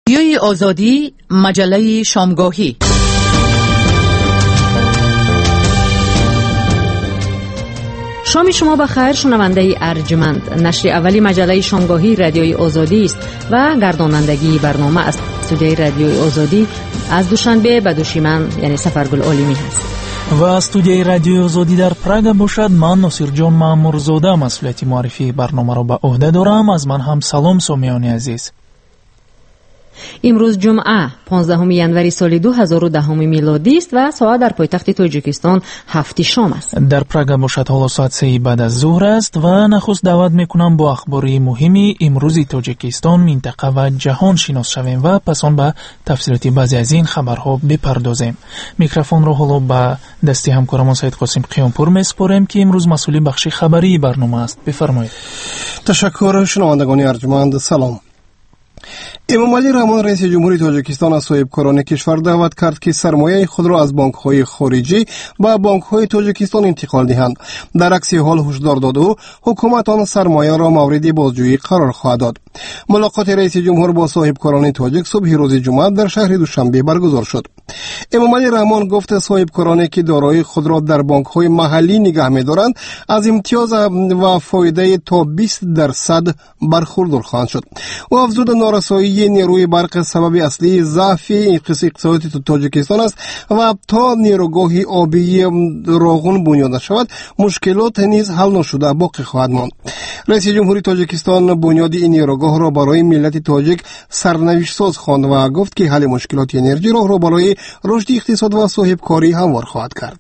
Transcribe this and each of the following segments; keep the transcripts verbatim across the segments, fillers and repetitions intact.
رادیوی آزادی، مجله شامگاهی. شام شما بخیر شنونده ارجمند. نشر اولی مجله شامگاهی رادیوی آزادی است و گردانندگی برنامه است. استودیوی رادیوی آزادی از دوشنبه به دوشیمن یعنی سفرگل عالمی هست و استودیوی رادیوی آزادی در پراگ باشد. من ناصر جان مامورزاده مسئولیت معرفی برنامه را به عهده دارم. از من هم سلام سامیان عزیز. امروز جمعه پانزدهم ینوری سال دو هزار و ده میلادی است و ساعت در پایتخت تاجیکستان هفت شام است. در پراگ باشد حالا ساعت سه بعد از ظهر است و نخست دعوت میکنم با اخباری مهمی امروزی تاجیکستان، منطقه و جهان شناس شویم و پس آن به تفسیرات بعضی از این خبرها بپردازیم. میکروفون را حالا به دستی همکارمان سید قاسم قیامپور میسپاریم که امروز مسئول بخش خبری برنامه است. بفرمایید. تشکر. شنوندگان ارجمند، سلام. امامعلی رحمان رئیس جمهوری تاجیکستان از صاحبکاران کشور دعوت کرد که سرمایه خود را از بانک‌های خارجی به بانک‌های تاجیکستان انتقال دهند. در عکس حال هشدار داد او حکومت آن سرمایه را مورد بازجویی قرار خواهد داد. ملاقات رئیس جمهور با صاحبکاران تاجیک صبح روز جمعه در شهر دوشنبه برگزار شد. امامعلی رحمان گفت صاحبکارانی که دارایی خود را در بانک‌های محلی نگاه می‌دارند از امتیاز و فایده تا بیست درصد برخوردار خواهند شد. او افزود نارسایی نیروی برق سبب اصلی ضعف اقتصادی تاجیکستان است و تا نیروگاه آبی راغون بنیاد نشود مشکلات نیز حل نشده باقی خواهد ماند. رئیس جمهوری تاجیکستان بنیاد این نیروگاه را برای ملت تاجیک سرنوشت ساز خواند و گفت که حل مشکلات انرژی راه را برای رشد اقتصاد و صاحبکاری هموار خواهد کرد.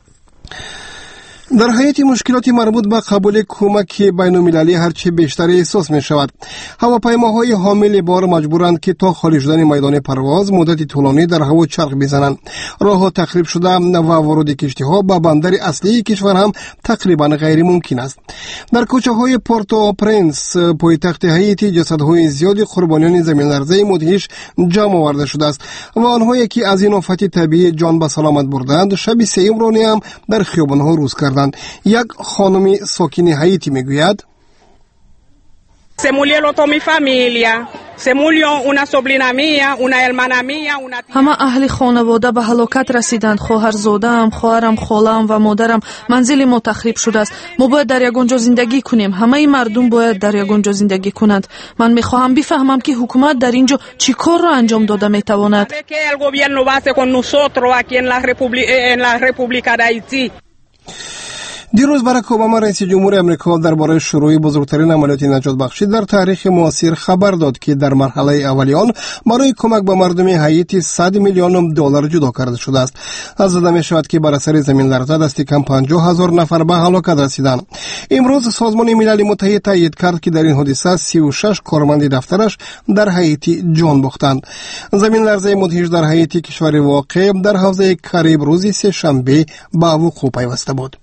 در حیات مشکلات مربوط به قبول کمک بین‌المللی هرچه بیشتر احساس می شود. هواپیماهای حامل بار مجبورند که تا خالی شدن میدان پرواز مدت طولانی در هوا چرخ بزنند. راه‌ها تخریب شده و ورود کشتی‌ها به بندر اصلی کشور هم تقریبا غیر ممکن است. در کوچه‌های پورتو پرنس پایتخت حیات جسدهای زیادی قربانیان زمین‌لرزه مدهش جمع آورده شده است و آنهایی که از این آفت طبیعی جان به سلامت بردند شب سه رانی هم در خیابان‌ها روز کردند. یک خانمی ساکن حیاتی میگوید Se murieron toda mi familia. Se murió una sobrina mía, una hermana mía, una tía. همه اهل خانواده به هلاکت رسیدند. خواهرزاده‌ام، خواهرم، خاله‌ام و مادرم. منزل ما تخریب شده است. ما باید در یگانجا زندگی کنیم. همه مردم باید در یگانجا زندگی کنند. من میخواهم بفهمم که حکومت در اینجا چی کار را انجام داده میتواند. Que el gobierno va a hacer con nosotros aquí en la República en la República de Haití. دیروز باراک اوباما رئیس جمهور امریکا درباره شروع بزرگترین عملیات نجات بخشی در تاریخ معاصر خبر داد که در مرحله اولی آن برای کمک به مردم حیاتی صد میلیون دلار جدا کرده شده است. از زده می شود که بر اثر زمین لرزه دست کم پنجاه هزار نفر به هلاکت رسیدند. امروز سازمان ملل متحد تایید کرد که در این حادثه سی و شش کارمند دفترش در حیاتی جان باختند. زمین لرزه مدهش در حیاتی کشور واقع در حوزه کاریب روز سه شنبه به وقوع پیوسته بود.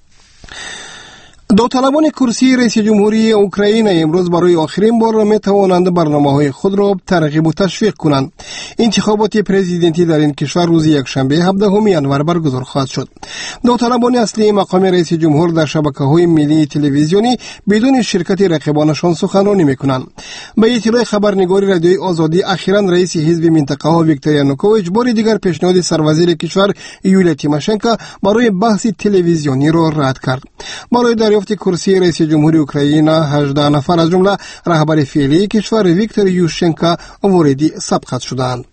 داوطلبان کرسی رئیس جمهوری اوکراین امروز برای آخرین بار می توانند برنامه‌های خود را ترغیب و تشویق کنند. انتخابات پرزیدنتی در این کشور روز یکشنبه هفدهم ینور برگزار خواهد شد. داوطلبان اصلی مقام رئیس جمهور در شبکه‌های ملی تلویزیونی بدون شرکت رقیبانشان سخنرانی می‌کنند. به اطلاع خبرنگاری رادیوی آزادی اخیراً رئیس حزب منطقه ها ویکتور یانوکوویچ بار دیگر پیشنهاد سروزیر کشور یولیا تیماشنکو برای بحث تلویزیونی را رد کرد. برای دریافت کرسی رئیس جمهوری اوکراین هجده نفر از جمله رهبر فعلی کشور ویکتور یوشچنکو وارد سبقت شدند.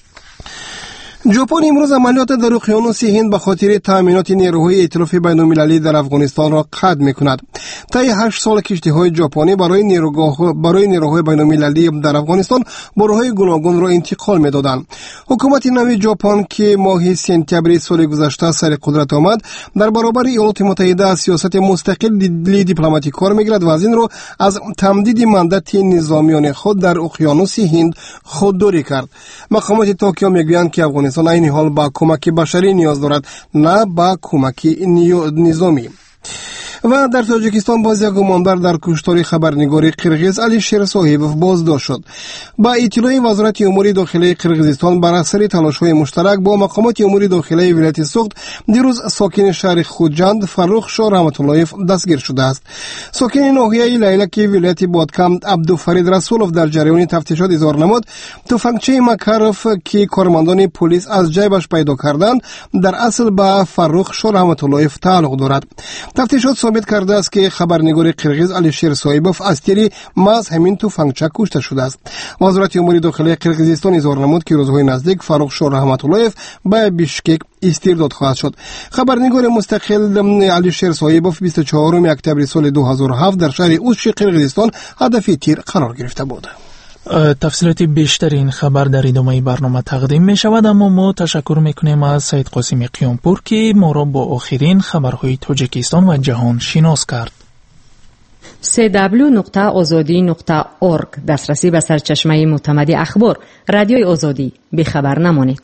ژاپن امروز عملیات در اقیانوس هند به خاطر تامینات نیروهای ائتلاف بین‌المللی در افغانستان را قطع می‌کند. طی هشت سال کشتی‌های ژاپنی برای نیروگاه برای نیروهای بین‌المللی در افغانستان بارهای گوناگون را انتقال می‌دادند. حکومت نوی ژاپن که ماه سپتامبر سال گذشته سر قدرت آمد در برابر ایالات متحده از سیاست مستقل دیپلماتیک کار می‌گیرد و از این رو از تمدید ماندت نظامیان خود در اقیانوس هند خودداری کرد. مقامات توکیو می‌گویند که افغانستان این حال با کمک بشری نیاز دارد، نه با کمک نظامی. و در تاجیکستان باز یک گمانبر در کشتار خبرنگار قرقیز الشیر صاحبوف بازداشت شد. با اطلاع وزارت امور داخلی قرقیزستان بر اثر تلاش‌های مشترک با مقامات امور داخلی ولایت سوخت دیروز ساکن شهر خوجند فرخ شاه رحمت اللهیف دستگیر شده است. ساکن ناحیه لیلک ولایت بادکم عبدالفرید رسولوف در جریان تفتیشات اظهار نمود تفنگچه مکروف که کارمندان پلیس از جیبش پیدا کردند در اصل به فرخ شاه رحمت اللهیف تعلق دارد. تفتیشات ثابت کرده است که خبرنگار قرقیز الشیر صاحبوف از تیر محض همین تفنگچه کشته شده است. وزارت امور داخلی قرقیزستان اظهار نمود که روزهای نزدیک فرخ شاه رحمت اللهیف به بیشکک استرداد خواهد شد. خبرنگار مستقل الشیر صاحبوف بیست و چهارم اکتبر سال دو هزار و هفت در شهر اوش قرقیزستان هدف تیر قرار گرفته بود. تفصیلات بیشتر این خبر در ادامه برنامه تقدیم می شود، اما ما تشکر میکنیم از سید قاسم قیامپور که ما را با آخرین خبرهای تاجیکستان و جهان شناس کرد. سی دبلیو نقطه آزادی نقطه اورگ دسترسی به سرچشمه معتمد اخبار. رادیوی آزادی، بی خبر نمانید.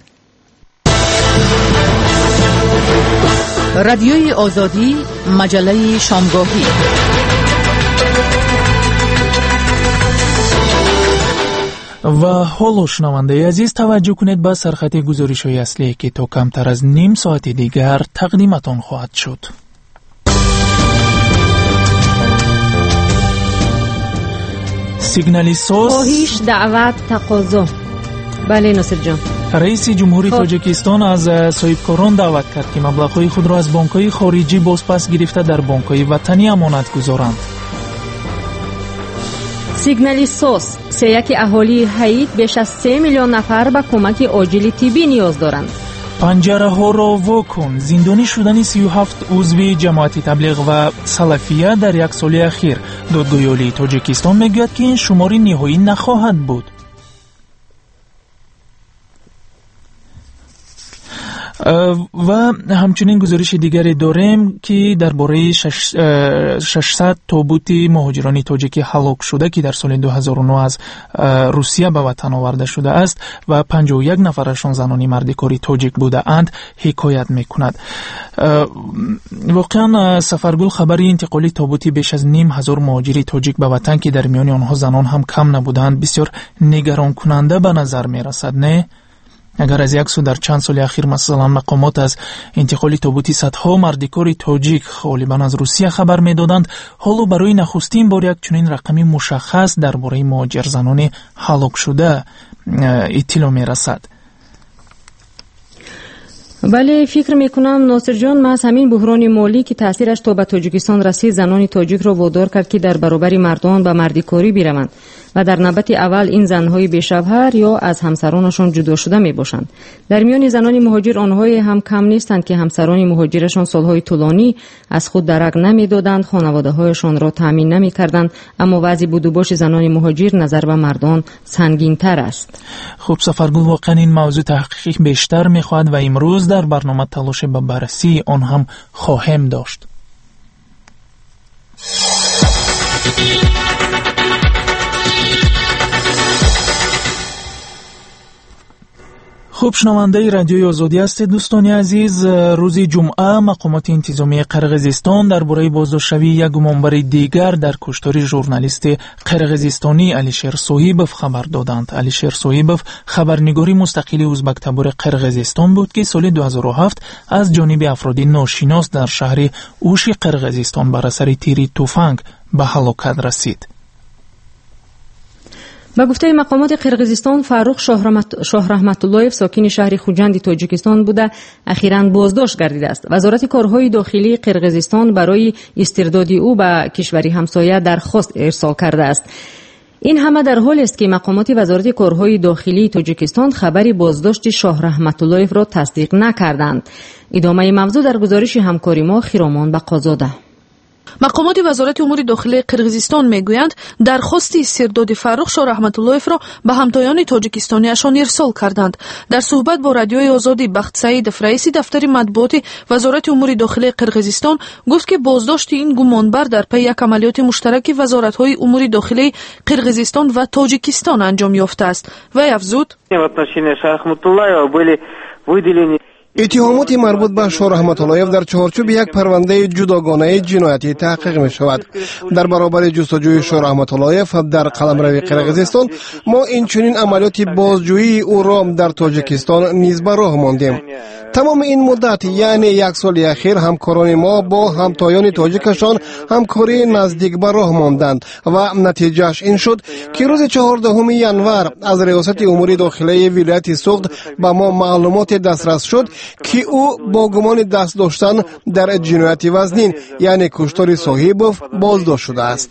رادیوی آزادی، مجله شامگاهی. و حالا شنونده عزیز توجه کنید به سرخط گزارش‌های اصلی که تا کمتر از نیم ساعت دیگر تقدیمتان خواهد شد. سیگنالی سوس، خواهش، دعوت، تقاضا. بله ناصر جان. رئیس جمهوری تاجیکستان از صاحبکاران دعوت کرد که مبلغ‌های خود را از بانک‌های خارجی بازپس گرفته در بانک‌های وطنی امانت گذارند. سیگنالی سوس، سیاک اهالی هایت بیش از سه میلیون نفر به کمک عاجل طبی نیاز دارند. پنجره ها را واکن. زندانی شدن سی و هفت عضو جماعت تبلیغ و سلفیه در یک سال اخیر. دادگاه عالی تاجیکستان میگوید که این شماری نهایی نخواهد بود. و همچنین گزارش دیگری داریم که درباره ششصد تابوت مهاجران تاجیکی هلاک شده که در سال دو هزار و نه از روسیه به وطن آورده شده است و پنجاه و یک نفرشان زنان مردکاری تاجیک بوده اند حکایت میکند. واقعا سفرگل خبری انتقالی تابوت بیش از نیم هزار مهاجر تاجیک به وطن که در میان آنها زنان هم کم نبودند بسیار نگران کننده به نظر میرسد، نه؟ اگر از یک سو در چند سال اخیر مثلا مقامات از انتقال تابوت صدها مردکار تاجیک غالبا از روسیه خبر میدادند، حالا برای نخستین بار یک چنین رقمی مشخص درباره مهاجر زنان هلاک شده اطلاع میرسد. بله فکر میکنم ناصر جان، ما از همین بحران مالی که تاثیرش تا به تاجیکستان رسید زنان تاجیک را وادار کرد که در برابر مردان به مردکاری بروند و در نوبت اول این زنهای بی‌شوهر یا از همسرانشان جدا شده می باشند. در میان زنان مهاجر آنهای هم کم نیستند که همسران مهاجرشان سالهای طولانی از خود درک نمی دادند، خانواده هایشان را تامین نمی کردند، اما وضع بود و باش زنان مهاجر نظر به مردان سنگین تر است. خب سفرگل، واقعا این موضوع تحقیق بیشتر می خواهد و امروز در برنامه تلاش به بررسی آن هم خواهیم داشت. خوب شنونده رادیوی آزادی هستید دوستان عزیز. روز جمعه مقامات انتظامی قرقیزستان درباره بازداشت‌شوی یک گمانبر دیگر در کشتار ژورنالیست قرقیزستانی الشیر صاحبوف خبر دادند. الشیر صاحبوف خبرنگاری مستقل ازبک تبار قرقیزستان بود که سال دو هزار و هفت از جانب افراد ناشناس در شهر اوش قرقیزستان بر اثر تیر تفنگ به هلاکت رسید. با گفته مقامات قرقیزستان فرخ شاه رحمت اللهیف ساکن شهر خوجند تاجیکستان بوده اخیراً بازداشت گردیده است. وزارت کارهای داخلی قرقیزستان برای استرداد او به کشوری همسایه درخواست ارسال کرده است. این همه در حالی است که مقامات وزارت کارهای داخلی تاجیکستان خبری بازداشت شاه رحمت اللهیف را تصدیق نکردند. ادامه موضوع در گزارش همکاری ما خیرامان بقازاده. مقامات وزارت امور داخلی قرقیزستان میگویند درخواست استرداد فرخ شاه رحمت اللهیف را به همتایان تاجیکستانیشان ارسال کردند. در صحبت با رادیوی آزادی بخت سعیدов رئیس دفتر مطبوعات وزارت امور داخلی قرقیزستان گفت که بازداشت این گمانبر در پی یک عملیات مشترک وزارت‌های امور داخلی قرقیزستان و تاجیکستان انجام یافته است. و افزود: اتهامات مربوط به شاه رحمت اللهیف در چارچوب یک پرونده جداگانه جنایتی تحقیق می شود. در برابر جستجوی شاه رحمت اللهیف در قلمرو قرقیزستان ما این چنین عملیات بازجویی او را در تاجیکستان نیز به راه ماندیم. تمام این مدت یعنی یک سال اخیر همکاران ما با همتایان تاجیکشان همکاری نزدیک به راه ماندند و نتیجهش این شد که روز چهاردهم ینور از ریاست امور داخلی ولایت سوخت به ما معلومات دسترس شد که او با گمان دست داشتن در جنایت وزنین یعنی کشتار صاحبوف بازداشت شده است.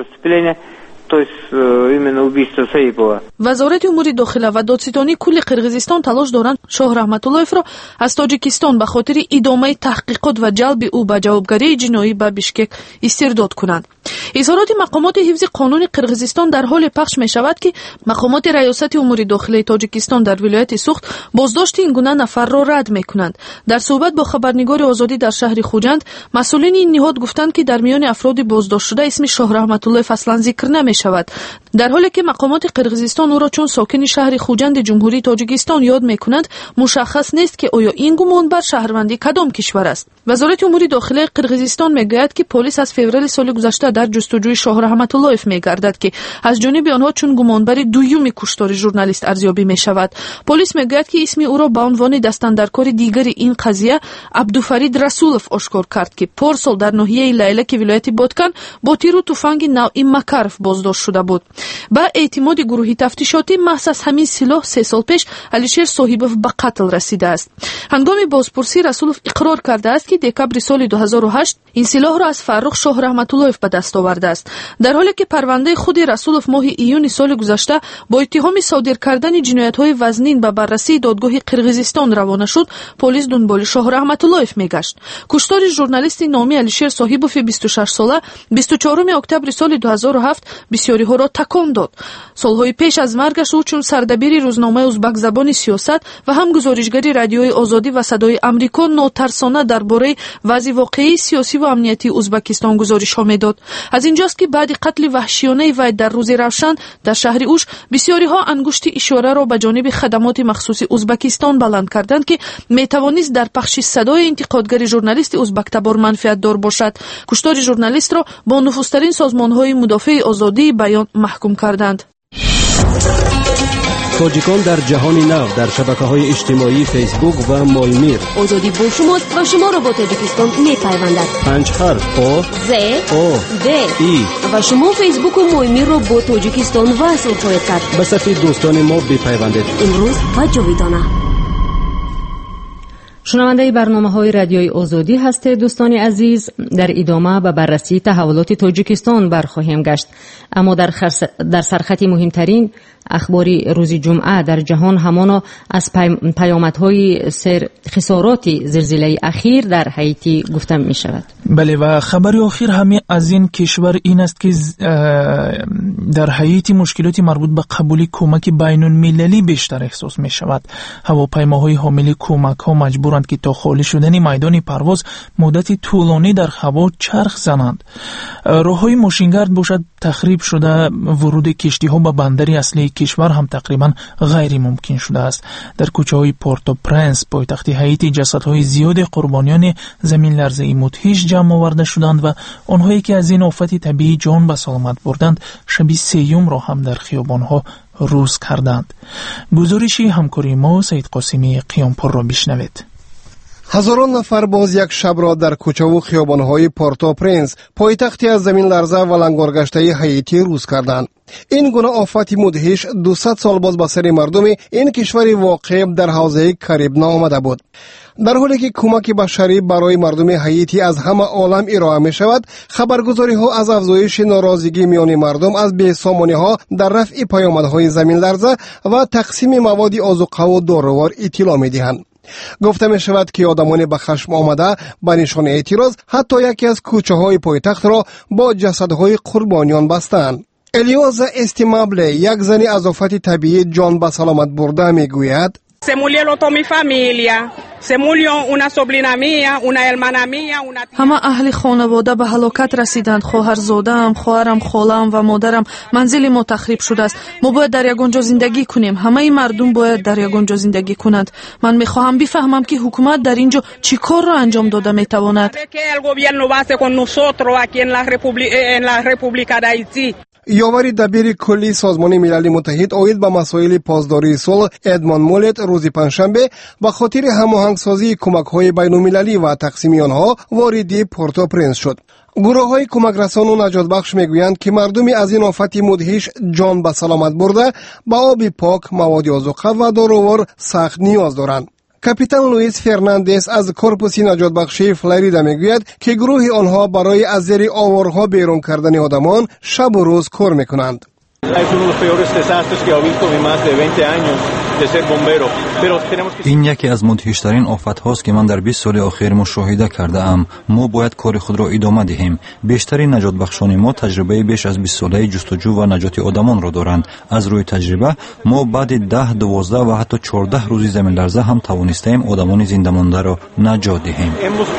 وزارت امور داخله و دادستانی کل قرقیزستان تلاش دارند شاه رحمت اللهیف را از تاجیکستان به خاطر ادامه تحقیقات و جلب او به جوابگری جنایی به بیشکک استرداد کنند. اظهارات مقامات حفظ قانون قرقیزستان در حال پخش می شود که مقامات ریاست امور داخلی تاجیکستان در ولایت سوخت بازداشت این گونه نفر را رد می کنند. در صحبت با خبرنگار آزادی در شهر خوجند مسئولین این نهاد گفتند که در میان افراد بازداشت شده اسم شاه رحمت اللهیف اصلا ذکر نمی شود، در حالی که مقامات قرقیزستان او را چون ساکن شهر خوجند جمهوری تاجیکستان یاد می کنند مشخص نیست که آیا این گمان بر شهروندی کدام کشور است. وزارت امور داخلی قرقیزستان میگوید که پلیس از فوریه سال گذشته در جستجوی شاه رحمت اللهیف میگردد که از جانب آنها چون گمانبر دوم کشتار ژورنالیست ارزیابی می شود. پلیس میگوید که اسم او را به عنوان دستاندرکار دیگر این قضیه عبدالفرید رسولوف آشکار کرد که پارسال در ناحیه لیلک ولایت بادکن با تیر و تفنگ نوعی مکارف بازداشت شده بود. با اعتماد گروه تفتیشاتی محض از همین سلاح سه سال پیش علیشیر صاحبوف به قتل رسیده است. هنگام بازپرسی رسولوف اقرار کرده است که دکبر سال دو هزار و هشت این سلاح را از فرخ شاه رحمت اللهیف به دست آورده است، در حالی که پرونده خود رسولوف ماه ایون سال گذشته با اتهام صادر کردن جنایت‌های وزنین به بررسی دادگاه قرقیزستان روانه شد. پلیس دنبال شاه رحمت اللهیف میگشت. کشتار ژورنالیست نامی علیشیر صاحبوف بیست و شش ساله بیست و چهارم اکتبر سال دو هزار و هفت بسیاری ها را تکان داد. سالهای پیش از مرگش او چون سردبیر روزنامه ازبک زبان سیاست و هم گزارشگری رادیوی آزادی و صدای آمریکا ناترسانه درباره وضع واقعی سیاسی و امنیتی ازبکستان گزارش ها میداد. از اینجاست که بعد قتل وحشیانه وی در روز روشن در شهر اوش بسیاری ها انگشت اشاره را به جانب خدمات مخصوص ازبکستان بلند کردند که میتوانست در پخش صدای انتقادگر ژورنالیست ازبک تبار منفعت دار باشد. کشتار ژورنالیست را با نخستین سازمان‌های مدافع آزادی بیان محکوم کردند. تاجیکان در جهان نو در شبکه‌های اجتماعی فیسبوک و مایمیر. آزادی با شماست و شما را با تاجیکستان می‌پیوندد. پنج حرف آ ز او د ای و شما فیسبوک و مایمیر را با تاجیکستان وصل خواهید کرد. به صفحه دوستان ما بپیوندید. امروز و جاویدانه. شنونده برنامه های رادیوی آزادی هستید. دوستان عزیز، در ادامه به بررسی تحولات تاجیکستان برخواهیم گشت، اما در, خرس... در سرخط مهمترین اخبار روز جمعه در جهان همانا از پی... پیامدهای سر خسارات زلزله اخیر در هایتی گفته می شود. بله، و خبر آخر همه از این کشور این است که در هایتی مشکلات مربوط به قبول کمک بین المللی بیشتر احساس می شود. هواپیماهای حامل کمک ها مجبورند که تا خالی شدن میدان پرواز مدت طولانی در هوا چرخ زنند. راههای ماشینگرد باشد تخریب شده، ورود کشتی ها به بندر اصلی کشور هم تقریبا غیر ممکن شده است. در کوچه های پورتو پرنس پایتخت هایتی جسدهای زیاد قربانیان زمین لرزه مدهش جمع آورده شدند و آنهایی که از این آفت طبیعی جان به سلامت بردند شب سیوم را هم در خیابانها روز کردند. گزارشی همکاری ما سید قاسمی قیامپور را بشنوید. هزاران نفر باز یک شب را در کوچه و خیابان‌های پورتو پرنس پایتختی از زمین لرزه و لنگارگشته هایتی روز کردند. این گونه آفت مدهش دویست سال باز به سر مردم این کشور واقع در حوزه کریب نآمده بود. در حالی که کمک بشری برای مردم هایتی از همه عالم ارائه می شود، خبرگزاری ها از افزایش ناراضگی میان مردم از بی‌سامانی ها در رفع پیامدهای زمین لرزه و تقسیم مواد آذوقه و داروار اطلاع می دهند. گفته می شود که آدمان به خشم آمده به نشان اعتراض حتی یکی از کوچه های پایتخت را با جسدهای قربانیان بستند. الیوزا استیمابله، یک زنی از آفت طبیعی جان به سلامت برده، می گوید Se murieron toda mi familia, se murió una sobrina mía, una hermana mía, una tía. ҳама аҳли хонавода ба ҳалокат расиданд. хоҳарзодаам, хоҳарам, холаам ва модарам. манзили мо тахриб шудааст. мо бояд дар ягон ҷо зиндагӣ кунем. ҳамаи мардум бояд дар ягон ҷо зиндагӣ кунанд. ман мехоҳам бифаҳмам ки ҳукумат дар ин ҷо чӣ корро анҷом дода метавонад. یاوری دبیر کلی سازمان ملل متحد اوید به مسائل پاسداری صلح ادموند مولت روز پنجشنبه به خاطر هماهنگسازی کمک‌های بین‌المللی و تقسیم آنها وارد پورتو پرنس شد. گروه‌های کمک رسان و نجات بخش میگویند که مردمی از این آفت مدهش جان به سلامت برده به آب پاک، مواد آذوقه و داروور سخت نیاز دارند. کاپیتان لوئیس فرناندز از کورپوس نجات بخشی فلوریدا میگوید که گروه آنها برای از زیر آوارها بیرون کردن آدمان شب و روز کار میکنند. این یکی از مدهشترین آفت هاست که من در بیست سال اخیر مشاهده کرده ام. ما باید کار خود را ادامه دهیم. بیشترین نجات بخشان ما تجربه بیش از بیست ساله جستجو و نجات آدمان را دارند. از روی تجربه ما بعد ده، دوازده و حتی چهارده روزی زمین لرزه هم توانستیم آدمان زنده مانده را نجات دهیم.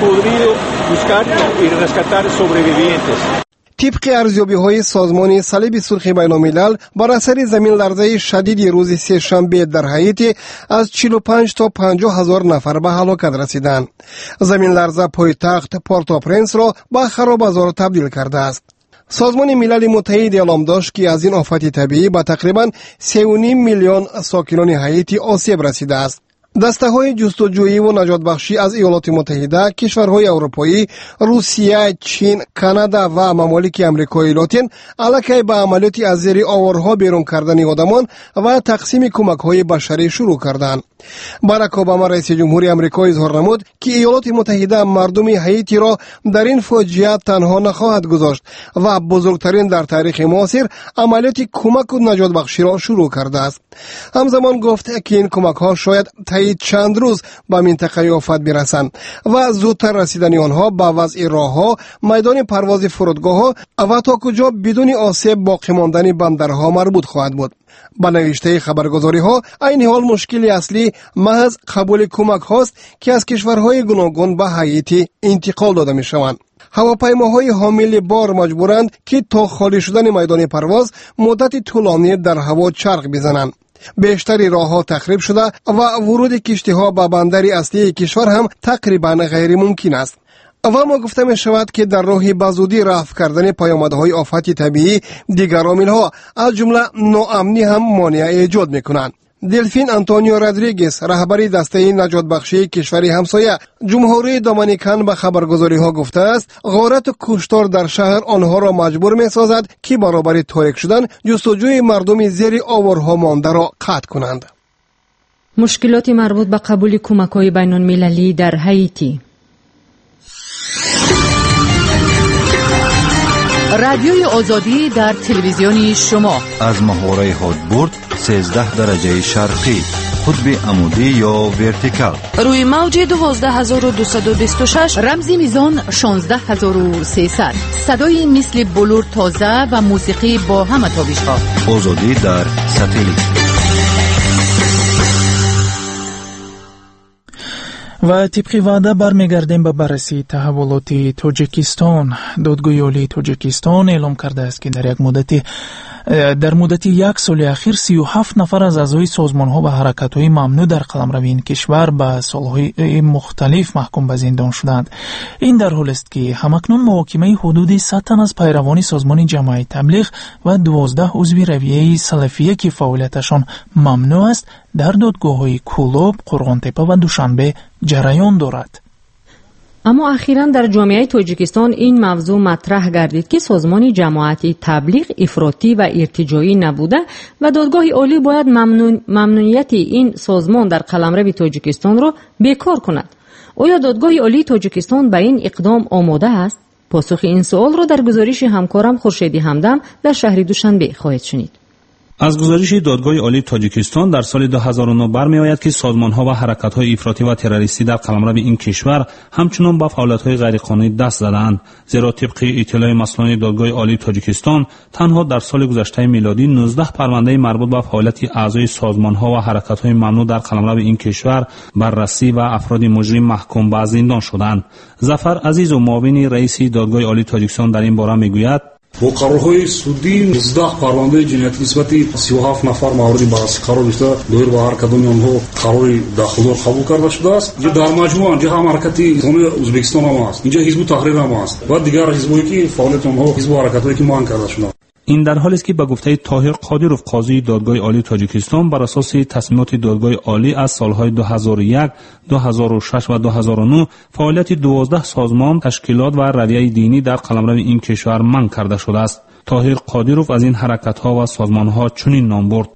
طبق ارزیابی‌های سازمان صلیب سرخ بین‌الملل بر اثر زمین لرزه شدید روز سه‌شنبه در هایتی از چهل و پنج تا پنجاه هزار نفر به هلاکت رسیدند. زمین لرزه پایتخت پورتو پرنس را به خرابه‌زار تبدیل کرده است. سازمان ملل متحد اعلام داشت که از این آفت طبیعی به تقریباً سه و نیم میلیون ساکنان هایتی آسیب رسیده است. دسته‌های جستجویی و نجات بخشی از ایالات متحده، کشورهای اروپایی، روسیه، چین، کانادا و ممالک آمریکای لاتین علیه به عملیات از زیر آوارها بیرون کردن آدمان و تقسیم کمک‌های بشری شروع کردند. باراک اوباما رئیس جمهوری آمریکا اظهار نمود که ایالات متحده مردم هایتی را در این فاجعه تنها نخواهد گذاشت و بزرگترین در تاریخ معاصر عملیات کمک و نجات بخشی را شروع کرده است. همزمان گفت که این کمک‌ها شاید طی چند روز به منطقه آفت برسند و زودتر رسیدن آنها به وضع راه‌ها، میدان پرواز فرودگاه‌ها و تا کجا بدون آسیب باقی ماندن بندرها مربوط خواهد بود. با نوشته خبرگزاری‌ها این حال مشکلی اصلی محض قبول کمک هاست که از کشورهای گوناگون به هایتی انتقال داده می‌شوند. هواپیماهای حامل بار مجبورند که تا خالی شدن میدان پرواز مدت طولانی در هوا چرخ بزنند. بیشتری راه‌ها تخریب شده و ورود کشتی‌ها به بندر اصلی کشور هم تقریباً غیر ممکن است. و ما گفته می شود که در راه بزودی رفع کردن پیامدهای آفت طبیعی دیگر عامل‌ها از جمله ناامنی هم مانع ایجاد می‌کنند. دلفین آنتونیو رودریگز رهبری دسته نجات بخشی کشور همسایه جمهوری دومینیکن به خبرگزاری‌ها گفته است غارت و کشتار در شهر آنها را مجبور می‌سازد که برابر تاریک شدن جستجوی مردم زیر آوارها مانده را قطع کنند. مشکلات مربوط به قبول کمک‌های بین‌المللی در هایتی. رادیوی آزادی در تلویزیون شما از ماهواره هادبورد سیزده درجه شرقی، قطب عمودی یا ورتیکال، روی موج دوازده هزار و دویست و بیست و شش، رمزی میزان شانزده هزار و سیصد، صدای مثل بلور تازه و موسیقی با همه تابش‌ها. آزادی در ساتلیت. و طبق وعده برمیگردیم به بررسی تحولات تاجیکستان. دادگاه عالی تاجیکستان اعلام کرده است که در یک مدت در مدت یک سال اخیر سی و هفت نفر از اعضای سازمان‌ها و حرکت‌های ممنوع در قلمرو این کشور به سال‌های مختلف محکوم به زندان شدند. این در حالی است که همکنون محاکمه حدود صد تن از پیروان سازمان جماعت تبلیغ و دوازده عضو رویه سلفیه که فعالیتشان ممنوع است در دادگاه‌های کولوب، قرغانتپه و دوشنبه جریان دارد. اما اخیراً در جامعه تاجیکستان این موضوع مطرح گردید که سازمان جماعت تبلیغ افراطی و ارتجاعی نبوده و دادگاه عالی باید ممنون ممنوعیت این سازمان در قلمرو تاجیکستان را بیکار کند. آیا دادگاه عالی تاجیکستان به این اقدام آماده است؟ پاسخ این سوال را در گزارش همکارم خورشیدی همدم در شهر دوشنبه خواهید شنید. از گزارش دادگاه عالی تاجیکستان در سال دو هزار و نه برمی‌آید که سازمان‌ها و حرکت‌های افراطی و تروریستی در قلمرو این کشور همچنان با فعالیت‌های غیرقانونی دست زدند، زیرا طبق اطلاع مسئولان دادگاه عالی تاجیکستان تنها در سال گذشته میلادی نوزده پرونده مربوط به فعالیت اعضای سازمان‌ها و حرکت‌های ممنوع در قلمرو این کشور بررسی و افراد مجرم محکوم به زندان شدند. ظفر عزیز و معاون رئیس دادگاه عالی تاجیکستان در این باره می‌گوید: با قرارهای سودی نوزده پرونده جنایتی نسبتی سی و هفت نفر مورد بحث قرار گرفته دویر با هر کدام آنها قرار داخلدار قبول کرده شده است. اینجا در مجموع اینجا هم حرکتی قانون ازبکستان هم است، اینجا حزب تحریر هم است و دیگر حزبایی که فعالیت آنها حزب و حرکتایی که مانع کرده شده. این در حالی است که به گفته طاهر قادروف قاضی دادگاه عالی تاجیکستان بر اساس تصمیمات دادگاه عالی از سالهای دو هزار و یک، دو هزار و شش و دو هزار و نه فعالیت دوازده سازمان، تشکیلات و رویه دینی در قلمرو این کشور منع کرده شده است. طاهر قادروف از این حرکت‌ها و سازمان‌ها چنین نام برد: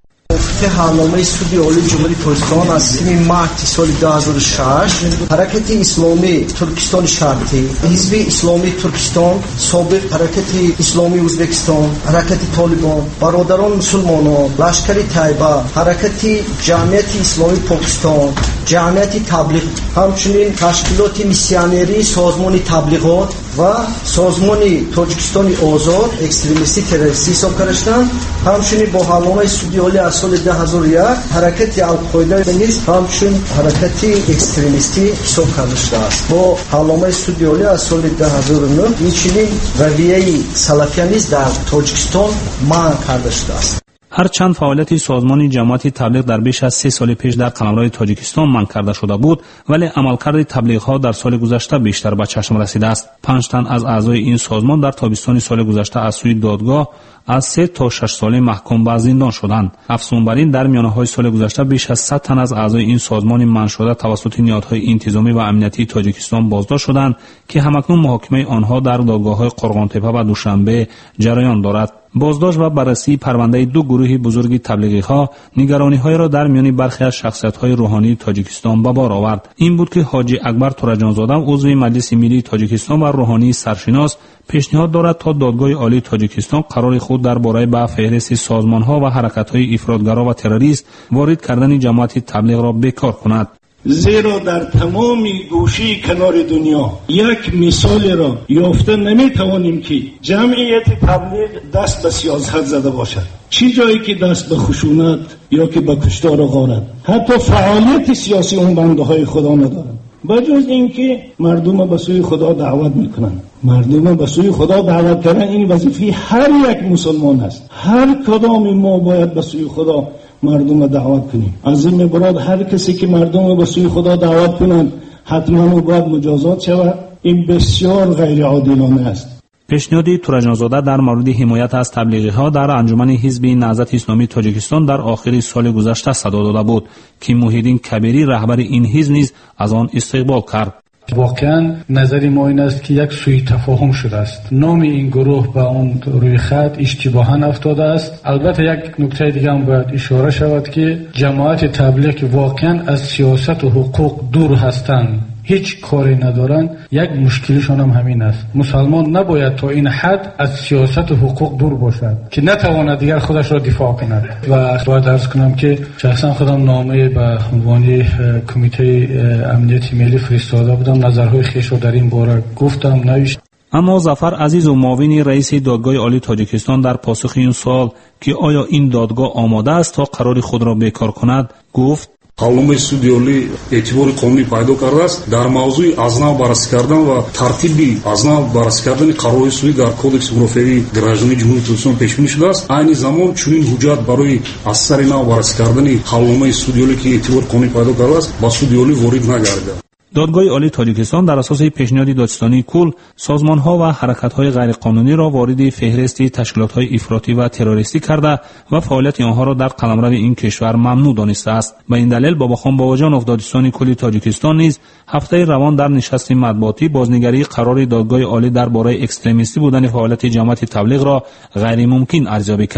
برنامه سودی عالی جمهوری تاجیکستان از سیم مارچ سال دو هزار و شش حرکت اسلامی ترکستان شرقی، حزب اسلامی ترکستان، سابق حرکت اسلامی ازبکستان، حرکت طالبان، برادران مسلمانان، لشکر طیبه، حرکت جمعیت اسلامی پاکستان، جمعیت تبلیغ، همچنین تشکیلات میسیونری، سازمان تبلیغات و سازمان تاجیکستان آزاد اکستریمیستی تروریستی حساب کردند. همچنین با برنامه سودی عالی از سال دو هزار و یک حرکت القاعده نیز همچون حرکت اکستریمیستی حساب کرده شده است. با برنامه سودی عالی از سال دو هزار و نه اینچنین رویه سلفیه نیز در تاجیکستان منع کرده شده است. هرچند فعالیت سازمان جماعت تبلیغ در بیش از سه سال پیش در قلمرو تاجیکستان منع کرده شده بود، ولی عملکرد تبلیغ‌ها در سال گذشته بیشتر به چشم رسیده است. پنج تن از اعضای این سازمان در تابستان سال گذشته از سوی دادگاه از سه تا شش ساله محکوم به زندان شدند. افزون بر این در میانه‌های سال گذشته بیش از صد تن از اعضای این سازمان منع شده توسط نهادهای انتظامی و امنیتی تاجیکستان بازداشت شدند که همکنون محاکمه آنها در دادگاه‌های قرغان‌تپه و دوشنبه جریان دارد. بازداشت و بررسی پرونده دو گروه بزرگ تبلیغی‌ها نگرانی‌های را در میان برخی از شخصیت‌های روحانی تاجیکستان به بار آورد. این بود که حاجی اکبر تورجانزاده عضو مجلس ملی تاجیکستان و روحانی سرشناس پیشنهاد دارد تا دادگاه عالی تاجیکستان قرار خود درباره به فهرست سازمان‌ها و حرکت‌های افراطگرا و تروریست وارد کردن جماعت تبلیغ را بیکار کند. زیرا در تمام گوشه کنار دنیا یک مثال را یافته نمی توانیم که جمعیت تبلیغ دست به سیاست زده باشد، چی جایی که دست به خشونت یا که به کشتار و غارت، حتی فعالیت سیاسی اون بنده های خدا ندارند. بجز اینکه مردم به سوی خدا دعوت میکنند. مردم به سوی خدا دعوت کردن این وظیفه هر یک مسلمان است. هر کدام ما باید به سوی خدا مردم دعوت کنیم. از این مراد هر کسی که مردم به سوی خدا دعوت کنند حتما او باید مجازات شود. این بسیار غیر عادلانه است. پیشنهاد تورجانزاده در مورد حمایت از تبلیغی‌ها در انجمن حزب نهضت اسلامی تاجیکستان در آخر سال گذشته صدا داده بود که موحدین کبیری رهبر این حزب نیز از آن استقبال کرد. واقعا نظری ما این است که یک سوء تفاهم شده است. نام این گروه به اون روی خط اشتباهاً افتاده است. البته یک نکته دیگه هم باید اشاره شود که جماعت تبلیغ که واقعا از سیاست و حقوق دور هستند، هیچ کاری ندارن، یک مشکلشون هم همین است. مسلمان نباید تا این حد از سیاست و حقوق دور باشد که نتواند دیگر خودش را دفاع کند. و باید عرض کنم که شخصا خودم نامه به عنوان کمیته امنیت ملی فرستاده بودم، نظرهای خویش را در این باره گفتم، نوشتم. اما ظفر عزیز و معاون رئیس دادگاه عالی تاجیکستان در پاسخ این سوال که آیا این دادگاه آماده است تا قرار خود را بیکار کند گفت: قانون سودی عالی اعتبار قانونی پیدا کرده است. در موضوع از نو بررسی کردن و ترتیب از نو بررسی کردن قرار سودی در کودکس عرفی گراجانی جمهوری تاجیکستان پیش بینی شده است. این زمان چنین حجت برای از سر نو بررسی کردن قانون سودی عالی که اعتبار قانونی پیدا کرده است با سودی عالی وارد نگردد. دادگاه عالی تاجیکستان در اساس پیشنهاد دادستانی کل سازمان‌ها و حرکت‌های غیرقانونی را وارد فهرست تشکیلات‌های افراطی و تروریستی کرده و فعالیت آنها را در قلمرو این کشور ممنوع دانسته است. به این دلیل باباخان باباجانوف دادستانی کل تاجیکستان نیز هفته روان در نشست مطبوعاتی بازنگری قرار دادگاه عالی درباره اکستریمیستی بودن فعالیت جماعت تبلیغ را غیر ممکن ارزیابی کرد.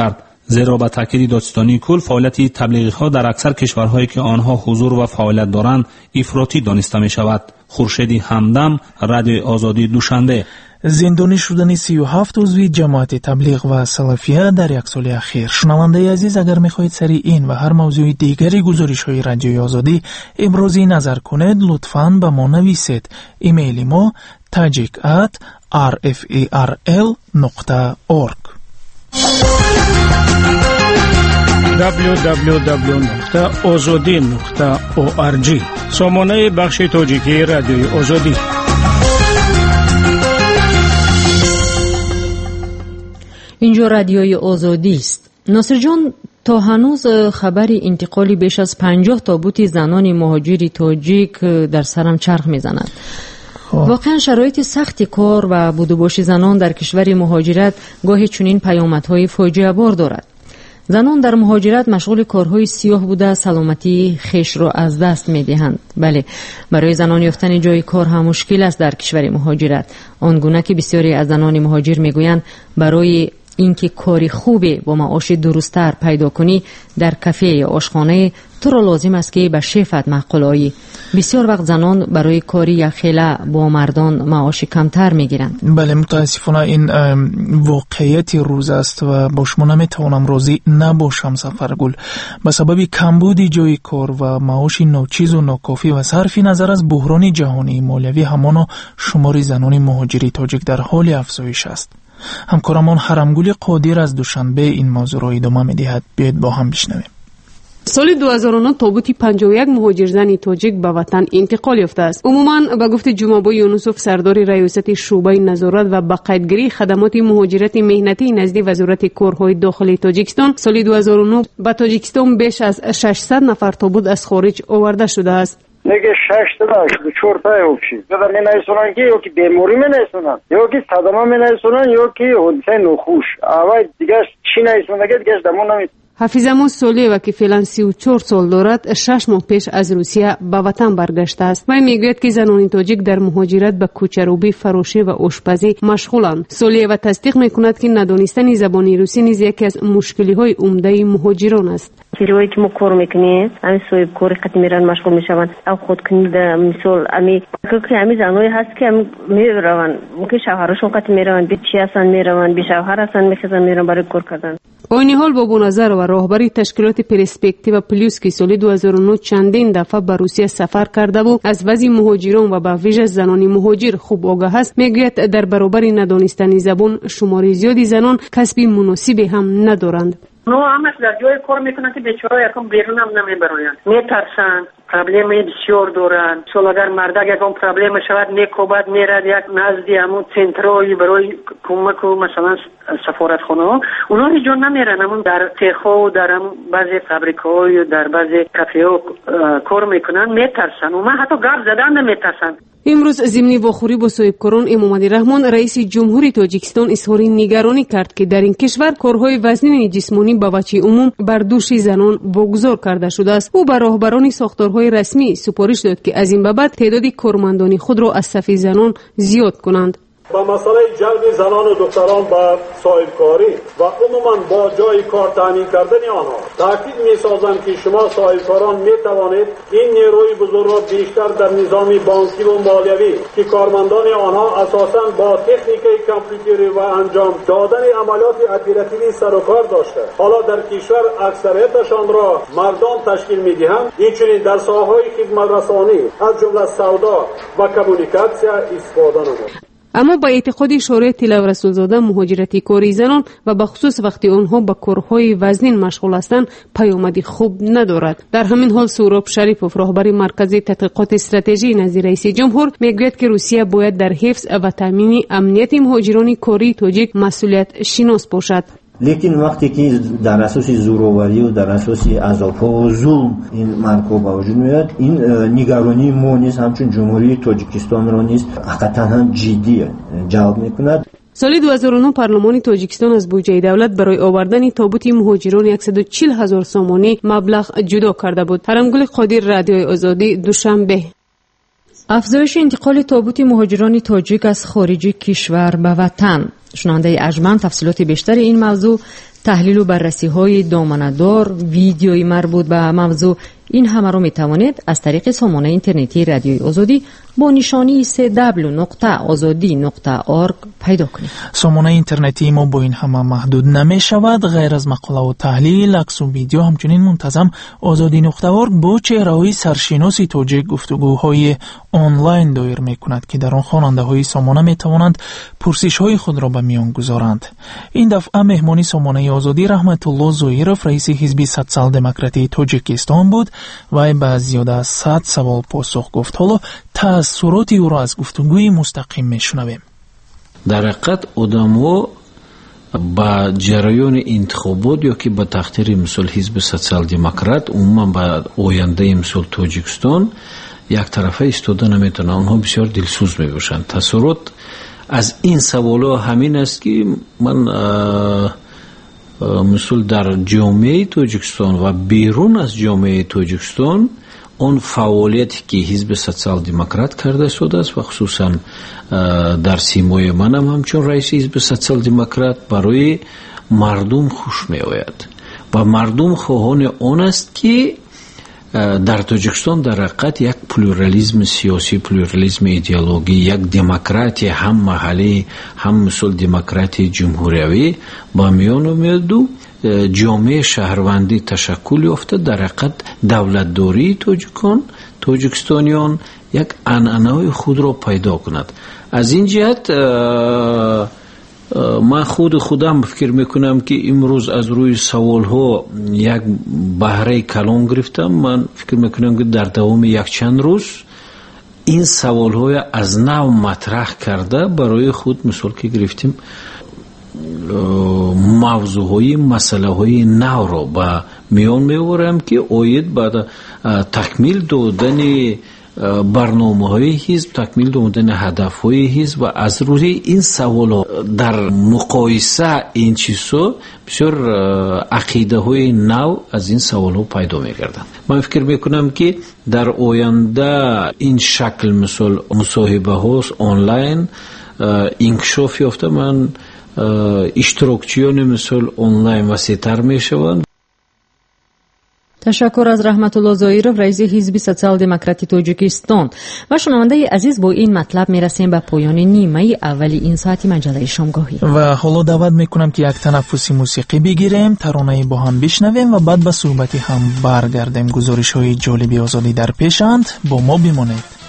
زیرا به تاکید دادستانی کل فعالیت تبلیغی‌ها در اکثر کشورهایی که آنها حضور و فعالیت دارند افراطی دانسته می شود. خورشیدی همدم، رادیوی آزادی، دوشنبه. زندانی شدن سی و هفت عضوی جماعت تبلیغ و سلفیه در یک سال اخیر. شنونده عزیز، اگر میخواهید سری این و هر موضوع دیگری گزارش های رادیوی آزادی امروزی نظر کنید، لطفاً به ما نویسید. ایمیل ما tajik at r f a r l dot org. دبلیو دبلیو دبلیو دات آزادی دات او آر جی سامانه بخش تاجیکی رادیوی آزادی. اینجا رادیوی آزادی است. ناصر جان، تا هنوز خبری انتقالی بیش از پنجاه تابوت زنان مهاجری تاجیک در سرم چرخ میزند. واقعا شرایط سخت کار و بودوباش زنان در کشور مهاجرت گاهی چنین پیامدهای فاجعه بار دارد. زنان در مهاجرت مشغول کارهای سیاه بوده سلامتی خیش را از دست می‌دهند. بله، برای زنان یافتن جای کار هم مشکل است در کشور مهاجرت. آنگونه که بسیاری از زنان مهاجر میگویند برای اینکه کاری خوبی با معاش درست‌تر پیدا کنی در کافه یا آشخانه تو را لازم است که به شفت معقولایی. بسیار وقت زنان برای کاری یا خیله با مردان معاش کمتر میگیرند. بله، متاسفانه این واقعیت روز است و با شما نمیتوانم راضی نباشم سفرگل. به سبب کمبود جای کار و معاش ناچیز و ناکافی و صرف نظر از بحران جهانی مالیوی، همانا شمار زنان مهاجری تاجیک در حال افزایش است. همکارمان حرمگل قادر از دوشنبه این موضوع را ادامه می‌دهد. بیایید با هم بشنویم. سال دو هزار و نه تابوت پنجاه و یک مهاجرزن تاجیک به وطن انتقال یافته است. عموما به گفت جمعه یونسوف، سردار ریاست شعبه نظارت و باقاعدگی خدمات مهاجرت مهنتی نزد وزارت کارهای داخلی تاجیکستان، سال دو هزار و نه به تاجیکستان بیش از ششصد نفر تابوت از خارج آورده شده است. نگه شش تا داشت دو چهار تا اوبشی دادا می نیسونن که یا که بیموری می نیسونن یا که صدمه می نیسونن یا که حدثه نخوش اول دیگه چی نیسونن دیگه دمون نمی. حفیظمون سولیه و که فعلا سی و چهار سال دارد، شش ماه پیش از روسیه به وطن برگشته است. و میگوید که زنان تاجیک در مهاجرت به کوچه‌روبی، فروشی و آشپزی مشغولند. سولیه و تصدیق میکند که ندانستن زبان روسی نیز یکی از مشکلی‌های عمده مهاجران است. روی که ما کار میکنیم، همین صاحب کاری قدیم میرن مشغول میشوند. او خود کنید مثال امی که همین زنایی هست که هم میروند، ممکن شوهرشون قدیم میروند، بی چی هستن میروند، بی شوهر هستن میخوان میرن برای کار کردن. با این حال بابا نظر و راهبری تشکیلات پرسپکتیو پلیس که سال دو هزار و نه چندین دفعه به روسیه سفر کرده بود، از وضع مهاجران و به ویژه زنان مهاجر خوب آگاه است. میگوید در برابر ندانستن زبان شمار زیادی زنان کسب مناسبی هم ندارند. نو همش در جای کار میکنن که بیچاره یکم بیرون هم نمیبرن، میترسن، پرابلمی بسیار دارن. چون اگر مردک یکم پرابلم شود میکوبد میرد یک نزدی همون سنترایی برای کمک و مثلا سفارتخانه ها اونا هیچ نمیرن، همون در تیخا و در بعضی فابریکاهای و در بعضی کافه ها کار میکنن، میترسن و من حتی گپ زدن نمیترسن. امروز ضمن واخوری با صاحبکاران امامعلی رحمان، رئیس جمهوری تاجیکستان اظهار نگرانی کرد که در این کشور کارهای وزنی جسمانی به وجه عموم بر دوش زنان واگذار کرده شده است. او به راهبران ساختارهای رسمی سپارش داد که از این به بعد تعداد کارمندان خود را از صف زنان زیاد کنند. با مسئله جلب زنان و دختران به صاحبکاری و عموما با جای کار تامین کردن آنها تاکید می‌سازم که شما صاحبکاران می‌توانید این نیروی بزرگ را بیشتر در نظام بانکی و مالیوی که کارمندان آنها اساساً با تکنیک کامپیوتری و انجام دادن عملیات اپراتیوی سر و کار داشته، حالا در کشور اکثریتشان را مردان تشکیل می‌دهند، همچنین در ساحه‌های خدمت رسانی از جمله سودا و کمونیکاسیا استفاده نمود. اما با اعتقاد شورای طلا و رسولزاده مهاجرتی کاری زنان و به خصوص وقتی آنها با کارهای وزنین مشغول هستند پیامدی خوب ندارد. در همین حال سهراب شریفوف، راهبر مرکز تحقیقات استراتژی نزد رئیس جمهور، میگوید که روسیه باید در حفظ و تامین امنیت مهاجران کاری تاجیک مسئولیت شناس باشد. لیکن وقتی که در اساس زوروری و در اساس عذاب و ظلم این مرکوب به وجود میاد، این نگرانی ما نیست، همچون جمهوری تاجیکستان را نیست، حقیقتا هم جدیه جواب میکند. سال دو هزار و نه پارلمان تاجیکستان از بودجه دولت برای آوردن تابوت مهاجران صد و چهل هزار سامانی مبلغ جدا کرده بود. حرمگل قادر، رادیوی آزادی، دوشنبه. افزایش انتقال تابوت مهاجران تاجیک از خارج کشور به وطن. شنونده ارجمند تفصیلات بیشتر این موضوع تحلیل و بررسی های دامنه‌دار، ویدیوی مربوط به موضوع، این همه رو می توانید از طریق سامانه اینترنتی رادیوی آزادی با نشانی سه دبلیو نقطه آزادی نقطه اورگ پیدا کنید. سامانه اینترنتی ما با این همه محدود نمی شود. غیر از مقاله و تحلیل، عکس و ویدیو همچنین منتظم آزادی نقطه اورگ با چهره‌های سرشناس تاجیک گفتگوهای آنلاین دایر می کند که در آن خواننده های سامانه می توانند پرسش های خود را به میان گذارند. این دفعه مهمانی سامانه آزادی رحمت الله زویرов رئیس حزب سوسیال دموکراتی تاجیکستان بود و به زیاده از صد سوال پاسخ گفت. حالا تأثیراتی او را از گفتگوی مستقیم میشنویم. در حقیقت آدم‌ها با جریان انتخابات یا که با تقدیر مثل حزب سوسیال دموکرات عموما با آینده مثل تاجیکستان یک طرفه ایستاده نمیتونن. آنها بسیار دلسوز میباشند. تأثیرات از این سوالا همین است که من مثل در جامعه تاجیکستان و بیرون از جامعه تاجیکستان اون فعالیتی که حزب سوسیال دموکرات کرده شده است و خصوصا در سیمای من هم همچون رئیس حزب سوسیال دموکرات برای مردم خوش می آید و مردم خواهان آن است که در تاجیکستان در حقیقت یک پلورالیسم سیاسی، پلورالیسم ایدئولوژی، یک دموکراتی هم محلی هم مثل دموکراتی جمهوریوی با میان آمد و جامعه شهروندی تشکل یافته. در حقیقت دولتداری تاجیکان تاجیکستانیان یک عنعنه خود را پیدا کند. از این جهت من خود خودم فکر میکنم که امروز از روی سوال ها یک بهره کلان گرفتم. من فکر میکنم که در دوام یک چند روز این سوال های از نو مطرح کرده برای خود مثل که گرفتیم موضوع های مسئله های نو را به میان میورم که آید بعد تکمیل دادن برنامه های حزب، تکمیل دادن هدف های حزب و از روی این سوال در مقایسه این چیزا بسیار عقیده های نو از این سوال ها پیدا میگردن. من فکر میکنم که در آینده این شکل مثل مصاحبه هاست آنلاین انکشاف یافته. من اشتراکچیان مثل آنلاین وسیع‌تر میشوند. تشکر از رحمت الله زویرов رئیس حزب سوسیال دموکراتی تاجیکستان. و شنونده عزیز با این مطلب میرسیم به پایان نیمه اولی این ساعتی مجله شامگاهی و حالا دعوت میکنم که یک تنفس موسیقی بگیریم، ترانه با هم بشنویم و بعد به صحبتی هم برگردیم. گزارش های جالبی آزادی در پیشند، با ما بمانید.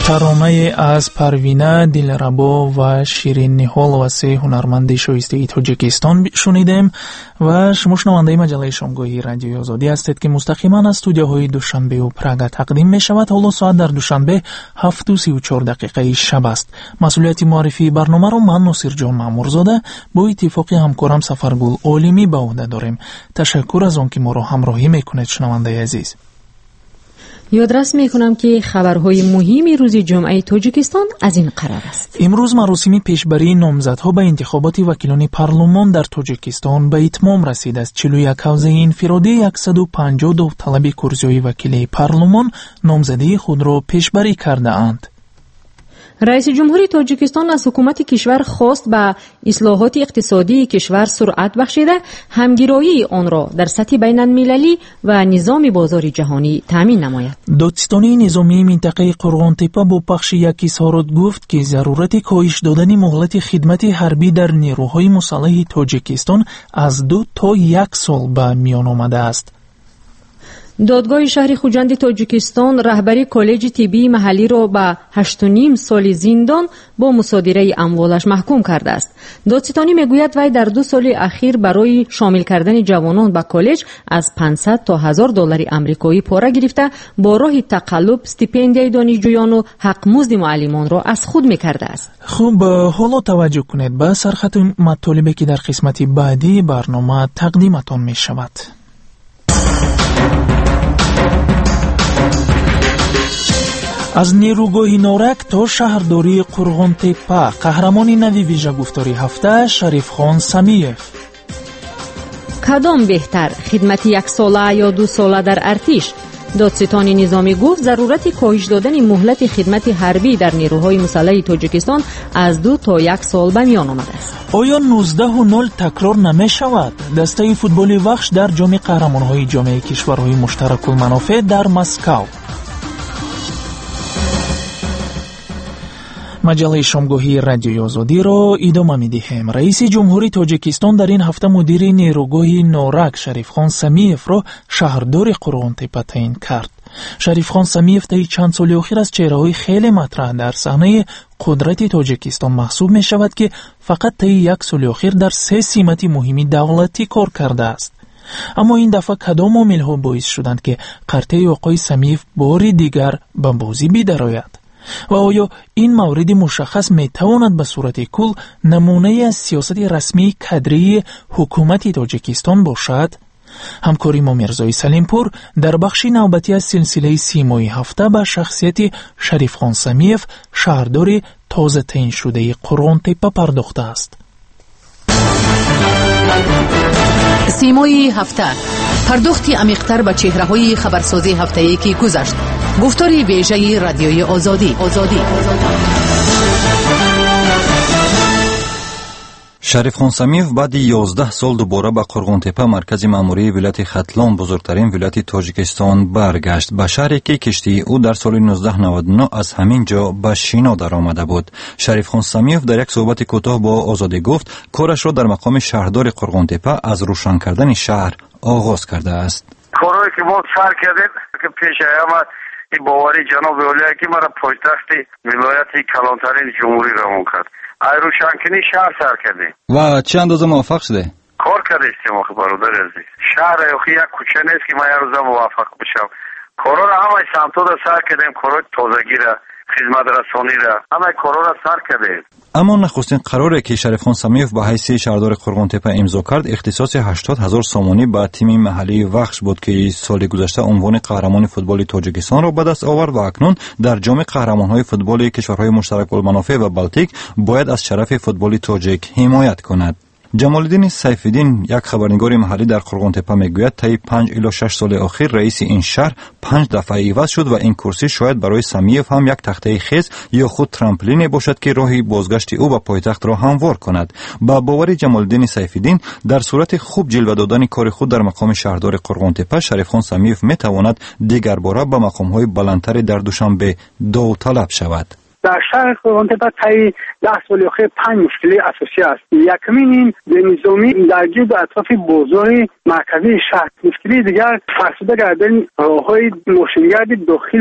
ترانه از پروینه دلربا و شیرین نهال و سه هنرمند شایسته تاجیکستان شنیدیم و شما شنونده مجله شامگاهی رادیوی آزادی هستید که مستقیما از استودیوهای دوشنبه و پراگ تقدیم می شود. حالا ساعت در دوشنبه هفت و سی و چهار دقیقه شب است. مسئولیت معرفی برنامه را من ناصر جان مامورزاده با اتفاق همکارم سفرگل عالمی به عهده داریم. تشکر از آن که ما را همراهی میکنید شنونده عزیز. یادرس میکنم که خبرهای مهمی روز جمعه تاجیکستان از این قرار است. امروز مراسم پیشبری نامزدها به انتخابات وکیلان پارلمان در تاجیکستان به اتمام رسیده است. چهل و یک حوزه انفرادی صد و پنجاه و دو طلب کرسی وکیل پارلمان نامزدی خود را پیشبری کرده اند. رئیس جمهوری تاجیکستان از حکومت کشور خواست به اصلاحات اقتصادی کشور سرعت بخشیده همگرایی آن را در سطح بین المللی و نظام بازار جهانی تامین نماید. دادستانی نظامی منطقه قرغانتپه با پخش یک اظهارات گفت که ضرورت کاهش دادن مهلت خدمت حربی در نیروهای مسلح تاجیکستان از دو تا یک سال به میان آمده است. دادگاه شهر خوجند تاجیکستان رهبری کالج طبی محلی را به هشت و نیم سال زندان با مصادره اموالش محکوم کرده است. دادستانی میگوید وی در دو سال اخیر برای شامل کردن جوانان به کالج از پانصد تا هزار دلار آمریکایی پاره گرفته با راه تقلب استیپندیای دانشجویان و حق مزد معلمان را از خود میکرده است. خوب، حالا توجه کنید به سرخط مطالبی که در قسمت بعدی برنامه تقدیمتان می شود. از نیروگاه نورک تا شهرداری قرغانتپه قهرمان نوی ویژه گفتاری هفته شریف خان سمیف. کدام بهتر، خدمت یک ساله یا دو ساله در ارتش؟ دادستان نظامی گفت ضرورت کاهش دادن مهلت خدمت حربی در نیروهای مسلح تاجیکستان از دو تا یک سال به میان آمده است. آیا نوزده و نول تکرار نمی شود؟ دسته فوتبال وخش در جام قهرمانهای جامعه کشورهای مشترک المنافع در مسکو. مجله شامگاهی رادیوی آزادی را ادامه می‌دهیم. رئیس جمهوری تاجیکستان در این هفته مدیر نیروگاه نورک شریف خان سمیف را شهردار قرغانتپه تعیین کرد. شریف خان سمیف طی چند سال اخیر از چهره‌های خیلی مطرح در صحنه قدرت تاجیکستان محسوب می شود که فقط طی یک سال اخیر در سه سمت مهمی دولتی کار کرده است. اما این دفعه کدام عامل‌ها باعث شدند که قرطه آقای سمیف بار دیگر به بازی بیاید؟ و آیا این مورد مشخص می تواند به صورت کل نمونه از سیاست رسمی کادری حکومت تاجیکستان باشد؟ همکاری ما میرزای سلیمپور در بخش نوبتی از سلسله سیمای هفته به شخصیت شریف خان سمیف شهردار تازه تعیین شده قرغانتپه پرداخته است. سیمای هفته، پرداختی عمیق‌تر به چهره‌های خبرسازی هفته‌ای که گذشت. گفتاری ویژه رادیوی آزادی. آزادی. شریف خان سمیف بعد یازده سال دوباره به قرغانتپه مرکز مأموری ولایت ختلان بزرگترین ولایت تاجیکستان برگشت. به شهری که کشتی او در سال نوزده نود و نه از همین جا به شینا در آمده بود. شریف خان سمیف در یک صحبت کوتاه با آزادی گفت کارش را در مقام شهردار قرغانتپه از روشن کردن شهر آغاز کرده است. کاری که ما سر کردیم که پیش آمد این باوری جناب اولیه که مرا پایتخت ولایت کلانترین جمهوری را کرد. ای روشنکنی شهر سر کردیم. و چه اندازه موفق شده؟ کار کرده استیم آخه برادر عزیز. شهر اخی یک کوچه نیست که من یه روزه موفق بشم. کارا را همه سمتو را سر کردیم، کارای تازگی را، خدمت رسانی را، همه کارا را سر کردیم. اما نخستین قراری که شریف خان سمیف به حیث شهردار قرغانتپه امضا کرد اختصاص هشتاد هزار سامانی به تیم محلی وخش بود که سال گذشته عنوان قهرمان فوتبال تاجیکستان را به دست آورد و اکنون در جام قهرمانهای فوتبال کشورهای مشترک المنافع و بلتیک باید از شرف فوتبال تاجیک حمایت کند. جمال الدین سیف‌الدین یک خبرنگار محلی در قرغانتپه میگوید طی پنج الی شش سال اخیر رئیس این شهر پنج دفعه عوض شد و این کرسی شاید برای سمیف هم یک تخته خیز یا خود ترامپولین باشد که راهی بازگشت او به پایتخت را هموار کند. با باور جمال الدین سیف‌الدین در صورت خوب جلوه دادن کار خود در مقام شهردار قرغانتپه شریف خان سمیف میتواند دیگر باره به مقام‌های بلندتر در دوشنبه داوطلب شود. در شهر قرغانتپه طی ده سال اخیر پنج مشکل اساسی است. یکمین این نظامی درگیر در اطراف بازار مرکزی شهر. مشکلی دیگر فرسوده کردن راههای ماشینگرد داخلی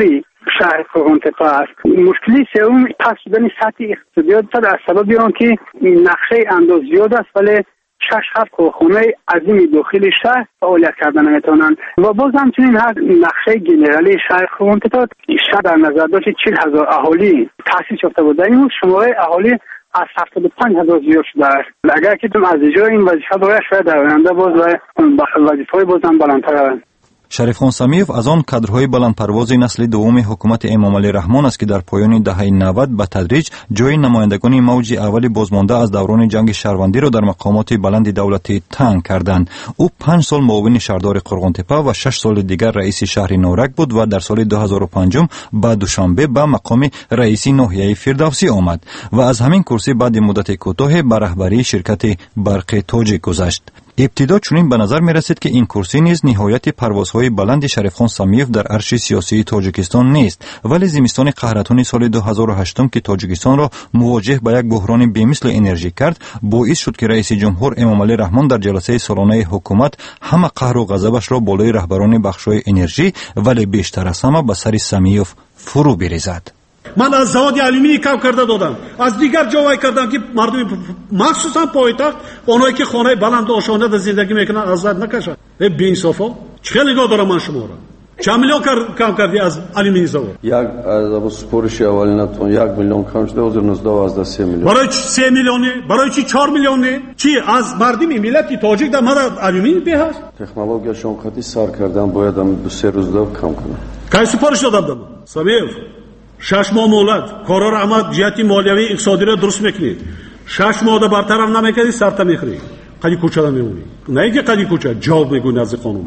شهر قرغن‌تپه است. مشکلی سوم پس شدن سطح اقتصادیات در سبب آنکه نقشه انداز زیاد است ولی شش هفت کارخانه عظیم داخل شهر فعالیت کردن نمیتونند و باز همچنین هر نقشه گنرالی شهر قرغن‌تپه شهر در نظر داشت چهل هزار اهالی تأسیس یافته بود. این شماره اهالی از هفتاد و پنج هزار زیاد شده است. اگر که تم از اجرای این وظیفه باید شاید در آینده باز وظیفه‌های بازم بلندتر است. شریفخان سمیوف از آن کادرهای بلندپرواز نسل دوم حکومت امام علی رحمان است که در پایان دهه نود به تدریج جای نمایندگان موج اول بازمانده از دوران جنگ شهروندی را در مقامات بلند دولتی تنگ کردند. او پنج سال معاون شهردار قرغن‌تپه و شش سال دیگر رئیس شهر نورک بود و در سال دو هزار و پنج به دوشنبه به مقام رئیس ناحیه فردوسی آمد و از همین کرسی بعد مدت کوتاه به رهبری شرکت برق تاجیک گذشت. ابتدا چنین به نظر می رسید که این کرسی نیز نهایت پروازهای بلند شریفخان سمیوف در عرش سیاسی تاجیکستان نیست، ولی زمستان قهرتان سال دو هزار و هشت که تاجیکستان را مواجه با یک بحران بی‌مثل انرژی کرد باعث شد که رئیس جمهور امام علی رحمان در جلسه سالانه حکومت همه قهر و غضبش را بالای رهبران بخش‌های انرژی ولی بیشتر از همه به سر سمیوف فرو بریزد. من از زواد علومینی کم کرده دادم، از دیگر جاهای کردم که مردم مخصوصا پایتخت اونایی که خانه بلند و آشانه در زندگی میکنن آزاد نکشن. ای بی انصافا چه نگاه دارم من شما را؟ چند میلیون کم کردی از علومینی زواد؟ یک از سپورش اولینتون یک میلیون کم شده از نوزده از سه میلیون. برای چی سه میلیونه؟ برای چی چهار میلیونه؟ چی از مردم ملت تاجیک در مدد علومینی به هست؟ تکنولوژی شونقتی سر کردن باید هم دو سه روز دو کم کنم. کی سپارش دادم دادم؟ سمیوف شش ماه مولد کارا را اما جهتی مالیوی اقتصادی را درست میکنی، شش ماه برتر هم نمیکنی سرتا میخری قدی کوچه را میمونی، نه اینکه قدی کوچه جواب میگونی از قانون.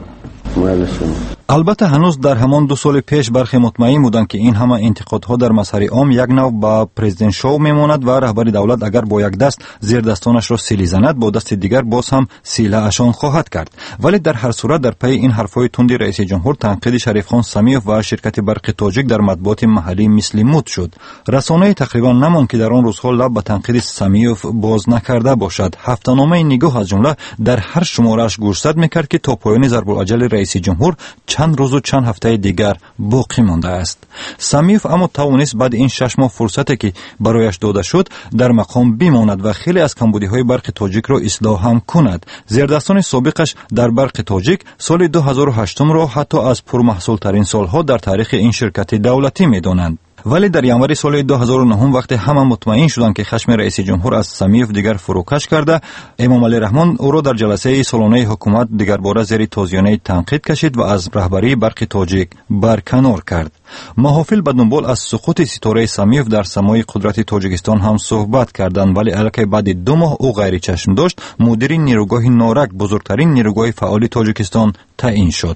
البته هنوز در همان دو سال پیش برخی مطمئن بودند که این همه انتقادها در مسیر عام یک نوع با پرزیدنت شو میماند و رهبر دولت اگر با یک دست زیر دستانش را سیلی زند با دست دیگر باز هم سیله اشان خواهد کرد. ولی در هر صورت در پی این حرفهای تند رئیس جمهور تنقید شریفخان سمیوف و شرکت برق تاجیک در مطبوعات محلی مثل مد شد. رسانه‌ای تقریبا نماند که در آن روزها لب به تنقید سمیوف باز نکرده باشد. هفته‌نامه نگاه از جمله در هر شماره‌اش گوشزد میکرد که تا پایان ضرب الاجل رئیس جمهور چند روز و چند هفته دیگر باقی مانده است. سمیوف اما توانست بعد این شش ماه فرصتی که برایش داده شد در مقام بماند و خیلی از کمبودی‌های برق تاجیک را اصلاح هم کند. زیردستان سابقش در برق تاجیک سال دو هزار و هشت را حتی از پرمحصول‌ترین سالها در تاریخ این شرکت دولتی می‌دانند. ولی در ینوری سال دو هزار و نه وقتی همه مطمئن شدند که خشم رئیس جمهور از سمیوف دیگر فروکش کرده، امام علی رحمان او را در جلسه سالانه حکومت دیگر باره زیر تازیانه تنقید کشید و از رهبری برق تاجیک برکنار کرد. محافل به دنبال از سقوط ستاره سمیوف در سمای قدرت تاجیکستان هم صحبت کردند، ولی الکی بعد دو ماه او غیر چشم داشت مدیر نیروگاه نورک بزرگترین نیروگاه فعال تاجیکستان تعیین شد.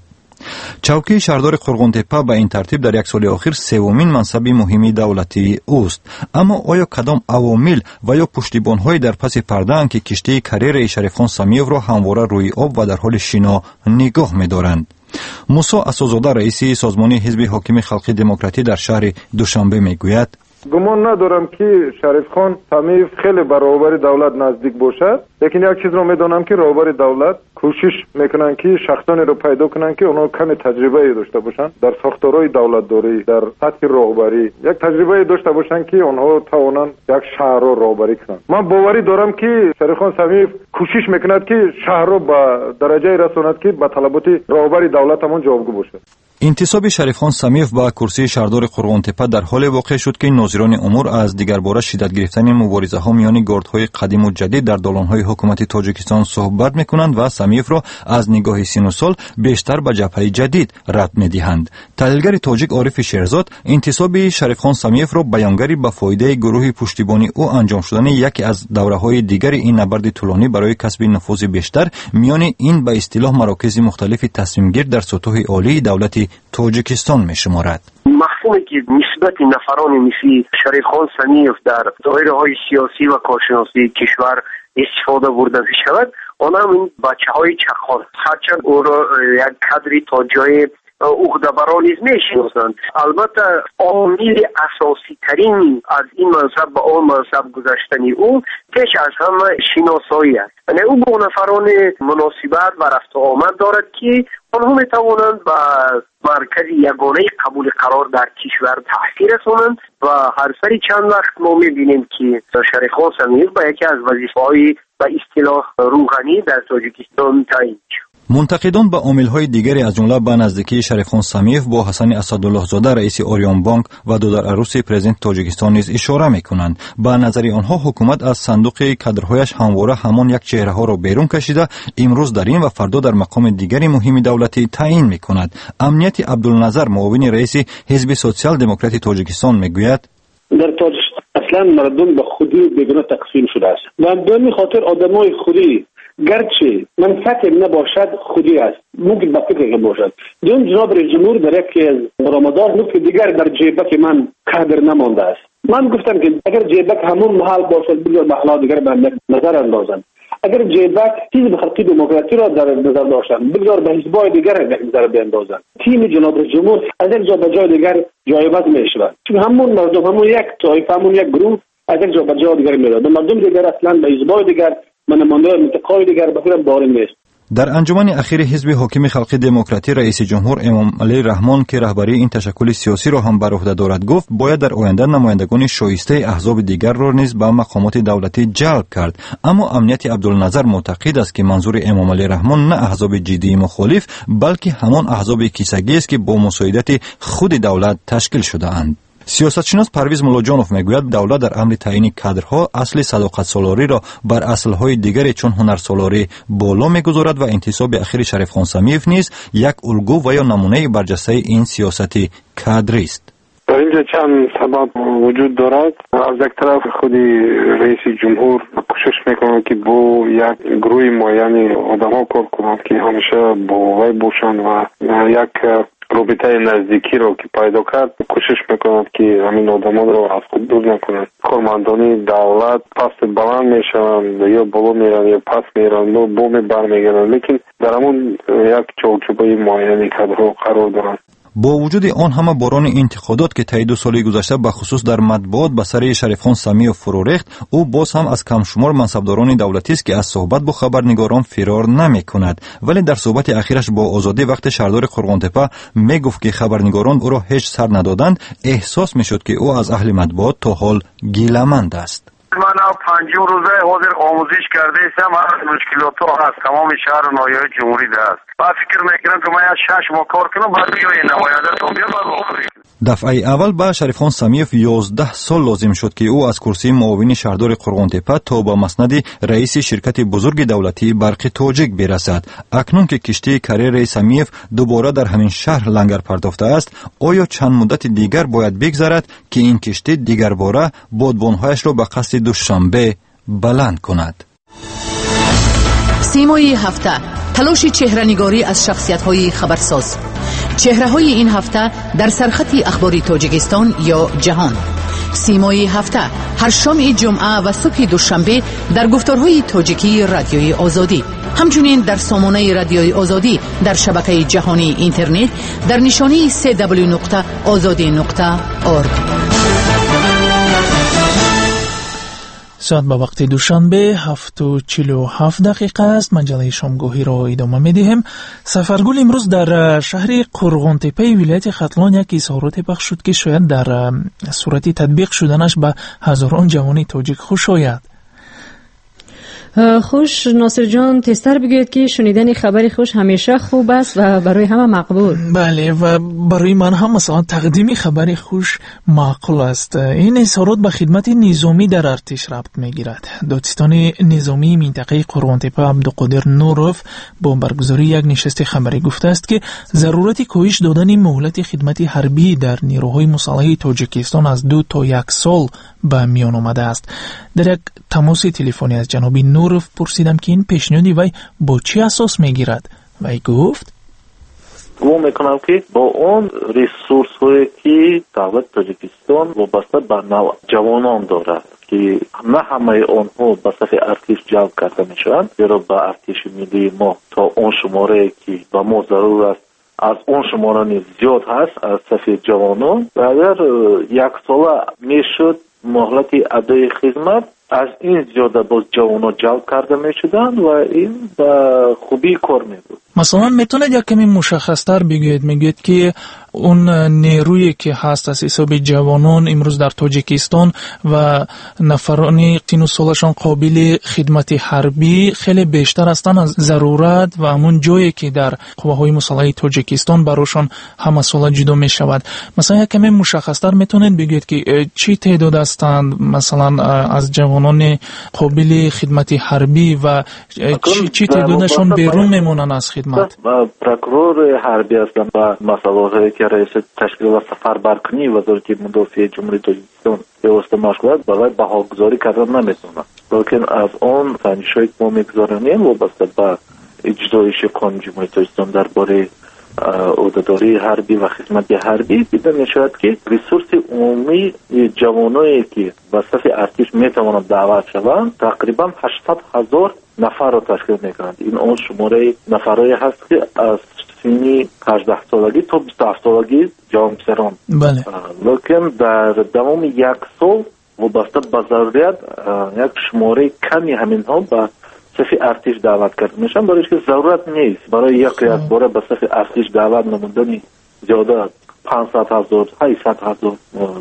چوکی شهردار قرغن‌تپه به این ترتیب در یک سال اخیر سومین منصب مهمی دولتی اوست. اما آیا کدام عوامل و یا پشتیبان‌های در پس پرده اند که کشتی کریر شریفخان سمیوف را همواره روی آب و در حال شنا نگاه می‌دارند؟ موسی اسدزاده رئیس سازمان حزب حاکم خلقی دموکراتی در شهر دوشنبه میگوید گمان ندارم که شریفخان سمیوف خیلی به رهبر دولت نزدیک باشد، لیکن یک چیز رو میدونم که رهبر دولت کوشش میکنن که شخصانی رو پیدا کنن که اونا کمی تجربه داشته باشن در ساختارهای دولتداری، در سطح رهبری یک تجربه داشته باشن که اونها توانن یک شهر رو رهبری کنن. من باوری دارم که شریفخان سمیوف کوشش میکند که شهر رو به درجه رساند که به طلبات رهبر دولت همون جوابگو باشه. انتصاب شریفخان سمیوف به کرسی شهردار قرغن‌تپه در حال واقع شد که ناظران امور از دیگر باره شدت گرفتن مبارزه ها میان گاردهای قدیم و جدید در دالان‌های حکومت تاجیکستان صحبت میکنند و سمیوف را از نگاه سن و سال بیشتر به جبهه جدید ربط میدهند. تحلیلگر تاجیک عارف شیرزاد انتصاب شریفخان سمیوف را بیانگری به فایده گروه پشتیبانی او انجام شدن یکی از دوره‌های دیگر این نبرد طولانی برای کسب نفوذ بیشتر میان این به اصطلاح مراکز مختلف تصمیم‌گیر در سطوح عالی دولت تاجیکستان می شمارد. مفهومی که نسبت نفران مثل شریفخان سمیوف در دایره های سیاسی و کارشناسی کشور استفاده برده شود، آن هم این بچه های چرخان هرچند او را یک کادری تا جای عهده‌بران نیز میشناسند. البته عامل اساسی ترین از این منصب به آن منصب گذشتن او پیش از همه شناسایی است. یعنی او با نفران مناسبت و رفت و آمد دارد که آنها می توانند به مرکز یگانه قبول قرار در کشور تحصیل رسانند و هر سری چند وقت ما می بینیم که شریفخان سمیف به یکی از وظیفه‌های به اصطلاح روحانی در تاجیکستان تعیین شد. منتقدان به عامل‌های دیگری از جمله به نزدیکی شریفخان سمیف با حسن اسدالله زاده رئیس اوریون بانک و دودر عروس پرزیدنت تاجیکستان نیز اشاره می‌کنند. به نظر آنها حکومت از صندوق کادرهایش همواره همان یک چهره‌ها را بیرون کشیده، امروز در این و فردا در مقام دیگری مهم دولتی تعیین می‌کند. امنیت عبدالنظر معاون رئیس حزب سوسیال دموکرات تاجیکستان می‌گوید در تاجیکستان اصلا مردم به خودی بیگانه تقسیم شده است و به همین خاطر آدمای خودی گرچه منفعت نباشد خودی است ممکن به فکر باشد. دوم جناب رئیس جمهور در یکی از رمضان گفت که دیگر در جیبک من کادر نمانده است. من گفتم که اگر جیبک همون محل باشد بگذار محلا دیگر به نظر اندازند. اگر جیبک حزب خلقی دموکراتی را در نظر داشتند بگذار به حزب‌های دیگر در نظر بیندازند. تیم جناب رئیس جمهور از یک جا به جای دیگر جایگزین می‌شود. چون همون مردم همون یک طایفه همون یک گروه از یک جا به جای دیگر می‌رود. مردم دیگر اصلا به حزب‌های دیگر من نماینده منطقه‌های دیگر بخیرم بارین نیست. در انجمن اخیر حزب حاکم خلقی دموکراتی رئیس جمهور امام علی رحمان که رهبری این تشکل سیاسی را هم بر عهده دارد گفت باید در آینده نمایندگان شایسته احزاب دیگر را نیز به مقامات دولتی جلب کرد. اما امنیت عبدالنظر معتقد است که منظور امام علی رحمان نه احزاب جدی مخالف بلکه همان احزاب کیسگی است که با مساعدت خود دولت تشکیل شده اند. سیاستشناس پرویز ملاجانوف میگوید دولت در امر تعیین کادرها اصل صداقت سالاری را بر اصلهای دیگری چون هنر سالاری بالا میگذارد و انتصاب اخیر شریفخان سمیف نیز یک الگو و یا نمونه برجسته این سیاست کادری است. در اینجا چند سبب وجود دارد. از یک طرف خودی رئیس جمهور کوشش میکنند که با یک گروه معینی آدم‌ها کار کنند که همیشه با وی باشند و یک رابطه نزدیکی رو که پیدا کرد کوشش میکنند که همین آدمان رو از خود دور نکنند. کارمندانی دولت پست بلند میشوند یا بالا میرن یا پس میرن و بوم برمیگردند لیکن در همون یک چوچوبه معینی کادرها قرار دارند. با وجود آن همه باران انتقادات که طی دو سال گذشته به خصوص در مطبوعات به سر شریفخان سمیف فرو ریخت، او باز هم از کم شمار منصبداران دولتی است که از صحبت با خبرنگاران فرار نمی کند. ولی در صحبت اخیرش با آزادی وقت شهردار قرغانتپه می گفت که خبرنگاران او را هیچ سر ندادند. احساس می شد که او از اهل مطبوعات تا حال گیله‌مند است. من پنجم روزه حاضر آموزش کرده استم هر مشکلات ها هست تمام شهر و ناحیه‌های جمهوری ده است. بعد فکر میکنم که من از شش ماه کار کنم بعد بیای نماینده تو بیا بعد دفعه اول به شریفخان سمیف یازده سال لازم شد که او از کرسی معاون شهردار قرغانتپه تا به مسند رئیس شرکت بزرگ دولتی برق تاجیک برسد. اکنون که کشتی کریر سمیف دوباره در همین شهر لنگر پرداخته است، آیا چند مدت دیگر باید بگذرد که این کشتی دیگر باره بادبانهایش را به قصد دوشنبه بلند کند؟ سیمای هفته تلاش چهره‌نگاری از شخصیت‌های خبرساز. چهره‌های این هفته در سرخط اخباری تاجیکستان یا جهان. سیمای هفته هر شام جمعه و صبح دوشنبه در گفتارهای تاجیکی رادیوی آزادی، همچنین در سامانه رادیوی آزادی در شبکه جهانی اینترنت در نشانی سه دبلیو نقطه آزادی نقطه اورگ. ساعت به وقت دوشنبه هفت و چهل و هفت دقیقه است. مجله شامگاهی را ادامه می‌دهیم. سفرگل امروز در شهر قرغانتپه ولایت ختلان یک اظهارات پخش شد که شاید در صورت تطبیق شدنش به هزاران جوان تاجیک خوش آید. خوش ناصر جان تستر بگوید که شنیدن خبری خوش همیشه خوب است و برای همه مقبول. بله و برای من هم مثلا تقدیم خبری خوش معقول است. این اظهارات به خدمت نظامی در ارتش ربط میگیرد. دادستان نظامی منطقه قرغانتپه عبدالقادر نوروف با برگزاری یک نشست خبری گفته است که ضرورت کاهش دادن مهلت خدمت حربی در نیروهای مسلح تاجیکستان از دو تا یک سال به میان آمده است. در یک تماس تلفنی از جناب نوروف پرسیدم که این پیشنهاد وی با چه اساس میگیرد. وی گفت گمان میکنم که با اون ریسورس هایی که دولت تاجیکستان وابسته به نوع جوانان دارد که نه همه آنها به صف ارتش جلب کرده میشوند، زیرا به ارتش ملی ما تا اون شماره که به ما ضرور است از اون شمارانی زیاد هست از صفی جوانان و اگر یک ساله میشد مهلت ادای خدمت از این زیاده باز جوانان جلب کرده میشدن و این به خوبی کار میبود. مثلا میتونید یک کمی مشخصتر بگوید؟ میگوید که اون نیرویی که هست از حساب جوانان امروز در تاجیکستان و نفرانی سن و سالشان قابل خدمت حربی خیلی بیشتر هستند از ضرورت و همون جایی که در قواهای مسلحه تاجیکستان براشان همه ساله جدا می شود. مثلا یک کمی مشخصتر میتونید بگوید که چی تعداد هستند مثلا از جوانان قابل خدمت حربی و چی, چی تعدادشان بیرون میمونن از خدمت؟ پروکورور حربی هستند و مسئله که رئیس تشکیل و سفربرکنی وزارت مدافع جمهوری تاجیکستان پیوسته مشغول برای بهاگذاری کردن نمیتونه، لیکن از اون سنجش‌هایی که ما میگذاریم وابسته به اجرایش قانون جمهوری تاجیکستان درباره عهدهداری حربی و خدمت حربی دیده میشود که ریسورس عمومی جوانایی که به صف ارتش میتوانند دعوت شوند تقریبا هشتصد هزار نفر را تشکیل میکنند. این اون شماره نفرایی هست که از سنی هجده سالگی تا بیست و هفت سالگی جوان پسران. بله. لیکن در تمام یک سال وابسته به ضرورت یک شماره کمی همین ها به صف ارتش دعوت کرده میشن، برای که ضرورت نیست برای یک یک باره به صف ارتش دعوت نمودنی زیاده پانصد هزار هشتصد هزار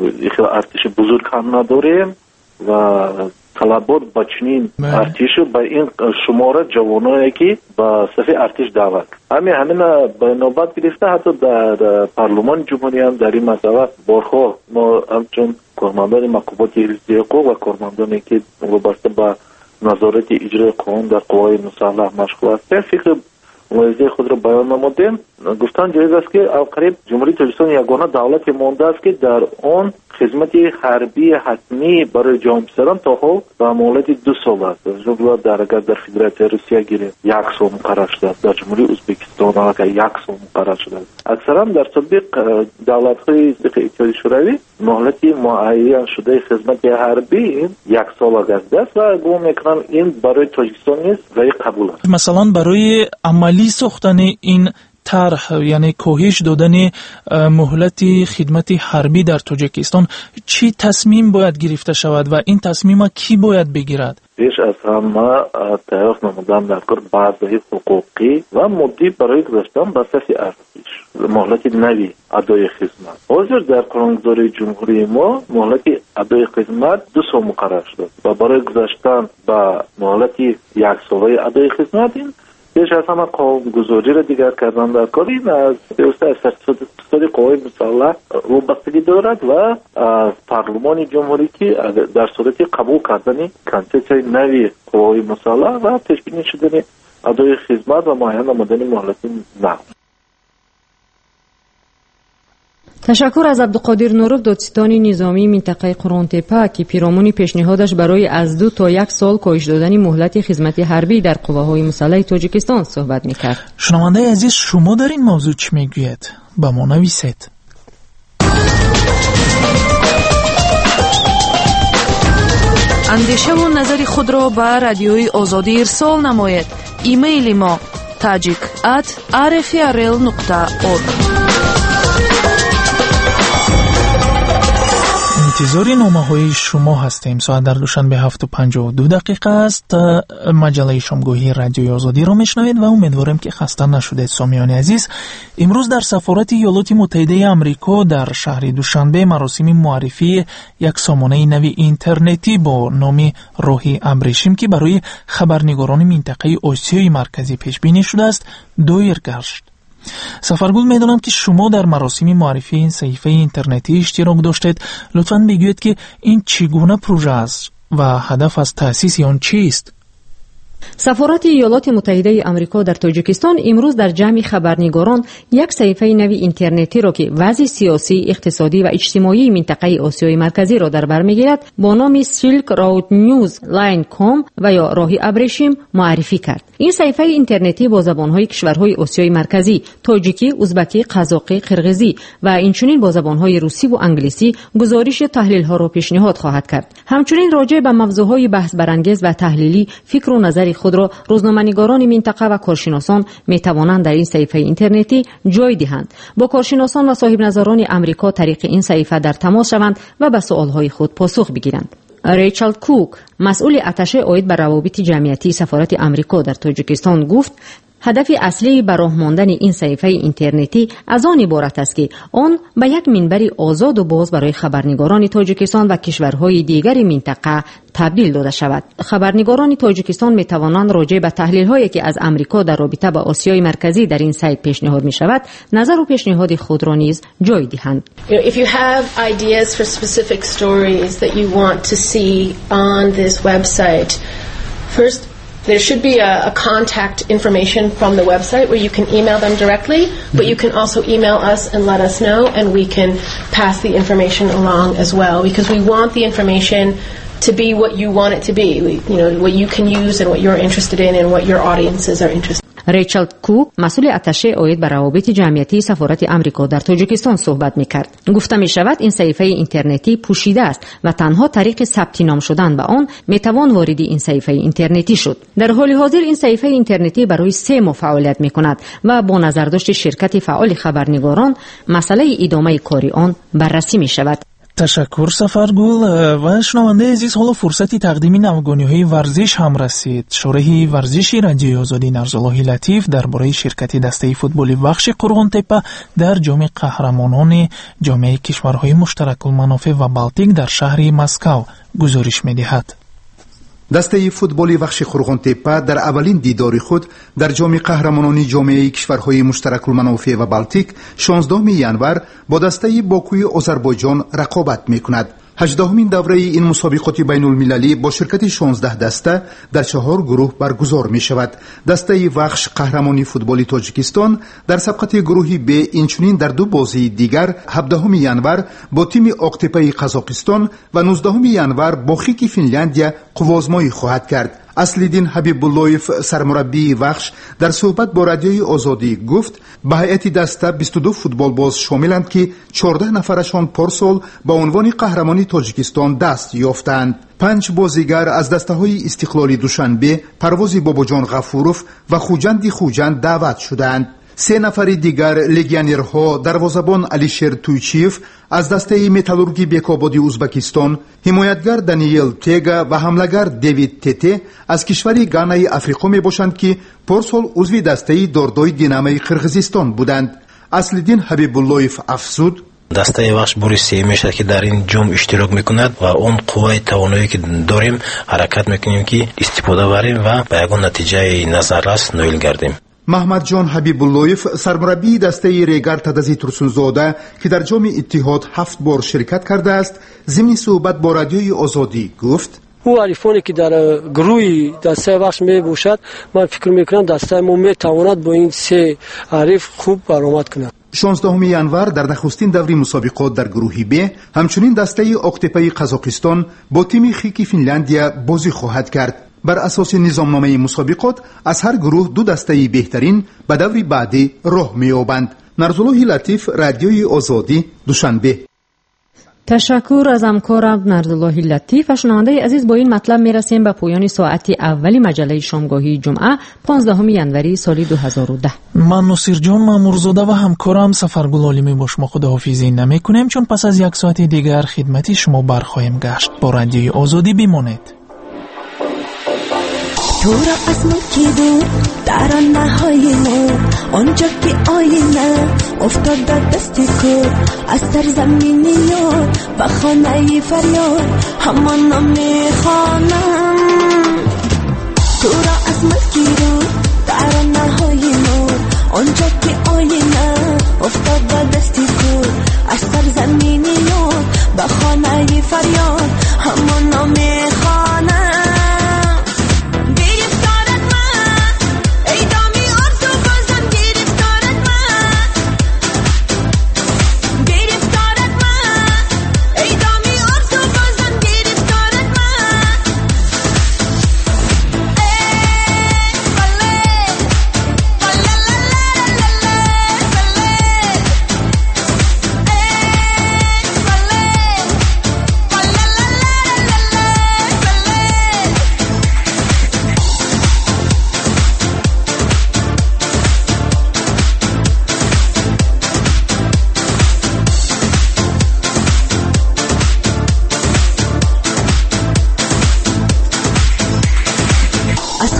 ارتش بزرگ هم نداریم و طلبات با چنین ارتش به این شماره جوانایی که به صف ارتش دعوت همین همین به نوبت گرفته حتی در پارلمان جمهوری هم در این مسئله بارها ما همچون کارمندان مکتوبات حزبی حقوق و کارمندانی که وابسته به نظارت اجرای قانون در قوای مسلح مشغول هستند فکر موضوع خود را بیان نمودیم. گفتن جایز است که القریب جمهوری تاجیکستان یگانه دولتی مانده است که در آن خدمت حربی حتمی برای جوان پسران تا حال به مهلت دو سال است. از جمله در اگر در فدراسیون روسیه گیره یک سال مقرر شده است، در جمهوری ازبکستان اگر یک سال مقرر شده است. اکثرا در تطبیق دولت‌های اتحادیه شوروی مهلت معین شده خدمت حربی یک سال گشته است و گمان می‌کنم این برای تاجیکستان نیست و قبول است. مثلا برای عملی ساختن این طرح یعنی کاهش دادن مهلت خدمت حربی در تاجیکستان چی تصمیم باید گرفته شود و این تصمیم کی باید بگیرد؟ پیش از همه تعریف نمودن در کار بعضی حقوقی و مدی برای گذاشتن به صف ارتش مهلت نوی ادای خدمت. حاضر در قانونگذاری جمهوری ما مهلت ادای خدمت دو سال مقرر شده و برای گذاشتن به مهلت یک ساله ادای خدمت این پیش از همه قانونگذاری را دیگر کردن در کار این از پیوسته از اقتصادی قوای مسلح وابستگی دارد و از پارلمان جمهوری که در صورت قبول کردن کنسپسیون نوی قوای مسلح و پیش بینی شدن ادای خدمت و معین نمودن مهلت نو. تشکر از عبدالقادر نوروف، دادستان نظامی منطقه قرون تپه که پیرامون پیشنهادش برای از دو تا یک سال کاهش دادن مهلت خدمت حربی در قواهای مسلح تاجیکستان صحبت میکرد. شنونده عزیز، شما در این موضوع چی میگوید؟ با ما نویسید. اندیشه و نظر خود را به رادیوی آزادی ارسال نمایید. ایمیل ما tajik at r f r l nokta org. انتظار نامه های شما هستیم. ساعت در دوشنبه هفت و پنجاه و دو دقیقه است. مجله شامگاهی رادیوی آزادی را میشنوید و امیدوارم که خسته نشدید. سامیان عزیز، امروز در سفارت ایالات متحده آمریکا در شهر دوشنبه مراسم معرفی یک سامانه نوی اینترنتی با نام راهی ابریشم که برای خبرنگاران منطقه آسیای مرکزی پیش بینی شده است دایر گشت. سفرگل میدونم که شما در مراسم معرفی این صحیفه اینترنتی اشتراک داشتید. لطفاً بگویید که این چگونه پروژه است و هدف از تأسیس آن چیست؟ سفارت ایالات متحده آمریکا در تاجیکستان امروز در جمع خبرنگاران یک صحیفه نوی اینترنتی را که وضع سیاسی، اقتصادی و اجتماعی منطقه آسیای مرکزی را در بر میگیرد با نام سیلک رود نیوز لاین کام و یا راهی ابریشم معرفی کرد. این صحیفه اینترنتی با زبان‌های کشورهای آسیای مرکزی، تاجیکی، ازبکی، قزاقی، قرغیزی و اینچنین با زبان‌های روسی و انگلیسی گزارش تحلیل‌ها را پیشنهاد خواهد کرد. همچنین راجع به موضوع‌های بحث برانگیز و تحلیلی فکر و نظر نظر خود را روزنامه‌نگاران منطقه و کارشناسان می توانند در این صحیفه اینترنتی جای دهند. با کارشناسان و صاحب نظران امریکا طریق این صحیفه در تماس شوند و به سوالهای خود پاسخ بگیرند. ریچل کوک، مسئول اتشه عاید بر روابط جمعیتی سفارت امریکا در تاجیکستان گفت هدف اصلی به راه ماندن این صحیفه اینترنتی از آن عبارت است که آن به یک منبر آزاد و باز برای خبرنگاران تاجیکستان و کشورهای دیگر منطقه تبدیل داده شود. خبرنگاران تاجیکستان می توانند راجع به تحلیل هایی که از امریکا در رابطه با آسیای مرکزی در این سایت پیشنهاد می شود، نظر و پیشنهاد خود را نیز جای دهند. If you have ideas for specific stories that you want to see on this website, first there should be a, a contact information from the website where you can email them directly, but you can also email us and let us know, and we can pass the information along as well, because we want the information to be what you want it to be, we, you know, what you can use and what you're interested in and what your audiences are interested in. ریچل کوک، مسئول اتشه عاید بر روابط جمعیتی سفارت امریکا در تاجیکستان صحبت می‌کرد. گفته می‌شود این صحیفه اینترنتی پوشیده است و تنها طریق ثبت نام شدن به آن می‌توان وارد این صحیفه اینترنتی شد. در حال حاضر این صحیفه اینترنتی برای سه ماه فعالیت می‌کند و با نظرداشت شرکت فعال خبرنگاران مسئله ادامه کاری آن بررسی می‌شود. تشکر سفرگل و شنونده عزیز، حالا فرصتی تقدیم نوگانی‌های ورزش هم رسید. شورای ورزشی رادیوی آزادی نرزالله لطیف درباره شرکت دسته فوتبالی بخش قرغن‌تپه در جام قهرمانان جامعه کشورهای مشترک المنافع و بالتیک در شهر مسکو گزارش می‌دهد. دسته فوتبالی بخش قرغن‌تپه در اولین دیدار خود در جام قهرمانان جامعه کشورهای مشترک المنافع و بالتیک شانزدهم ینور با دسته باکوی آذربایجان رقابت می‌کند. هجدهمین دوره این مسابقات بین المللی با شرکت شانزده دسته در چهار گروه برگزار می شود. دسته بخش قهرمانی فوتبالی تاجیکستان در سبقت گروهی ب اینچنین در دو بازی دیگر هفدهم ینور با تیم آقتپه قزاقستان و نوزدهم ینور با خیک فنلاندیا قوازمایی خواهد کرد. اصلیدین حبیب اللهیف سرمربی بخش در صحبت با رادیوی آزادی گفت به هیئت دسته بیست و دو فوتبال باز شاملند که چهارده نفرشان پارسال با عنوان قهرمانی تاجیکستان دست یافتند. پنج بازیگر از دسته های استقلالی دوشنبه، پروازی باباجان غفوروف و خوجند خوجند دعوت شدند. سه نفر دیگر لگیونرها دروازه‌بان علیشیر تویچیف از دسته متالورگی بیکابادی ازبکستان، حمایتگر دانیل تگا و حمله‌گر دیوید تته از کشور گانای افریقا می باشند که پارسال عضو دسته داردای دینامای قرغیزستان بودند. اصلیدین حبیب اللهیف افزود دسته بخش بوری سه میشه که در این جام اشتراک میکند و اون قوای توانایی که داریم حرکت میکنیم که استفاده بریم و به یگان نتیجه نظررس نایل گردیم. محمد جان حبیب اللهیف سرمربی دسته ریگر تدزی ترسونزاده که در جام اتحاد هفت بار شرکت کرده است ضمن صحبت با رادیوی آزادی گفت او عریفانی که در گروه دسته بخش می باشد من فکر میکنم دسته ما می تواند با این سه عریف خوب برآمد کند. شانزدهم ینور در نخستین دوره مسابقات در گروه ب همچنین دسته آقتپه قزاقستان با تیم خیک فنلاندیا بازی خواهد کرد. بر اساس نظامنامه مسابقات از هر گروه دو دسته بهترین به دور بعدی راه می‌یابند. نرزالله لطیف، رادیوی آزادی، دوشنبه. تشکر از همکارم نرزالله لطیف. و شنونده عزیز، با این مطلب میرسیم به پایان ساعت اولی مجله شامگاهی جمعه پانزدهم ینوری سال دو هزار و ده. من نصیر جان مامورزاده و همکارم سفرگل عالمی با شما خداحافظی نمی کنیم، چون پس از یک ساعت دیگر خدمت شما برخواهیم گشت. با رادیوی آزادی بمانید. تو را از ملکی دور در آنهای نور، آنجا که آینه افتاد در دست کور، از سرزمین یار و خانه فریاد همان نام میخوانم. تو را از ملکی دور در آنهای نور، آنجا که آینه افتاد در دست کور، از سرزمین یار و خانه فریاد همان نام میخوانم.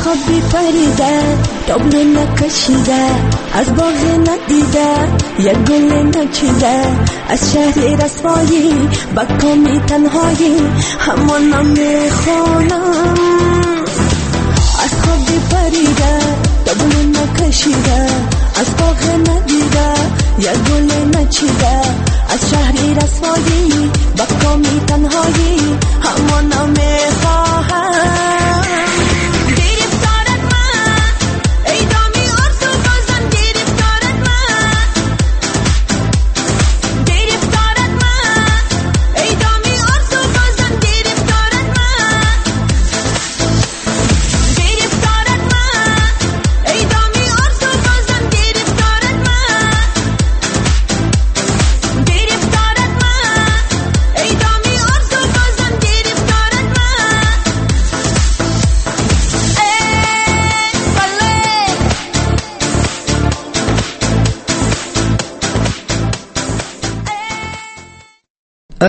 خوابی پریده تابلو نکشیده از باغ ندیده یک گل نچیده از شهر رسوایی با کامی تنهایی همان میخونم از خوابی پریده تابلو نکشیده از باغ ندیده یک گل نچیده از شهر رسوایی با کامی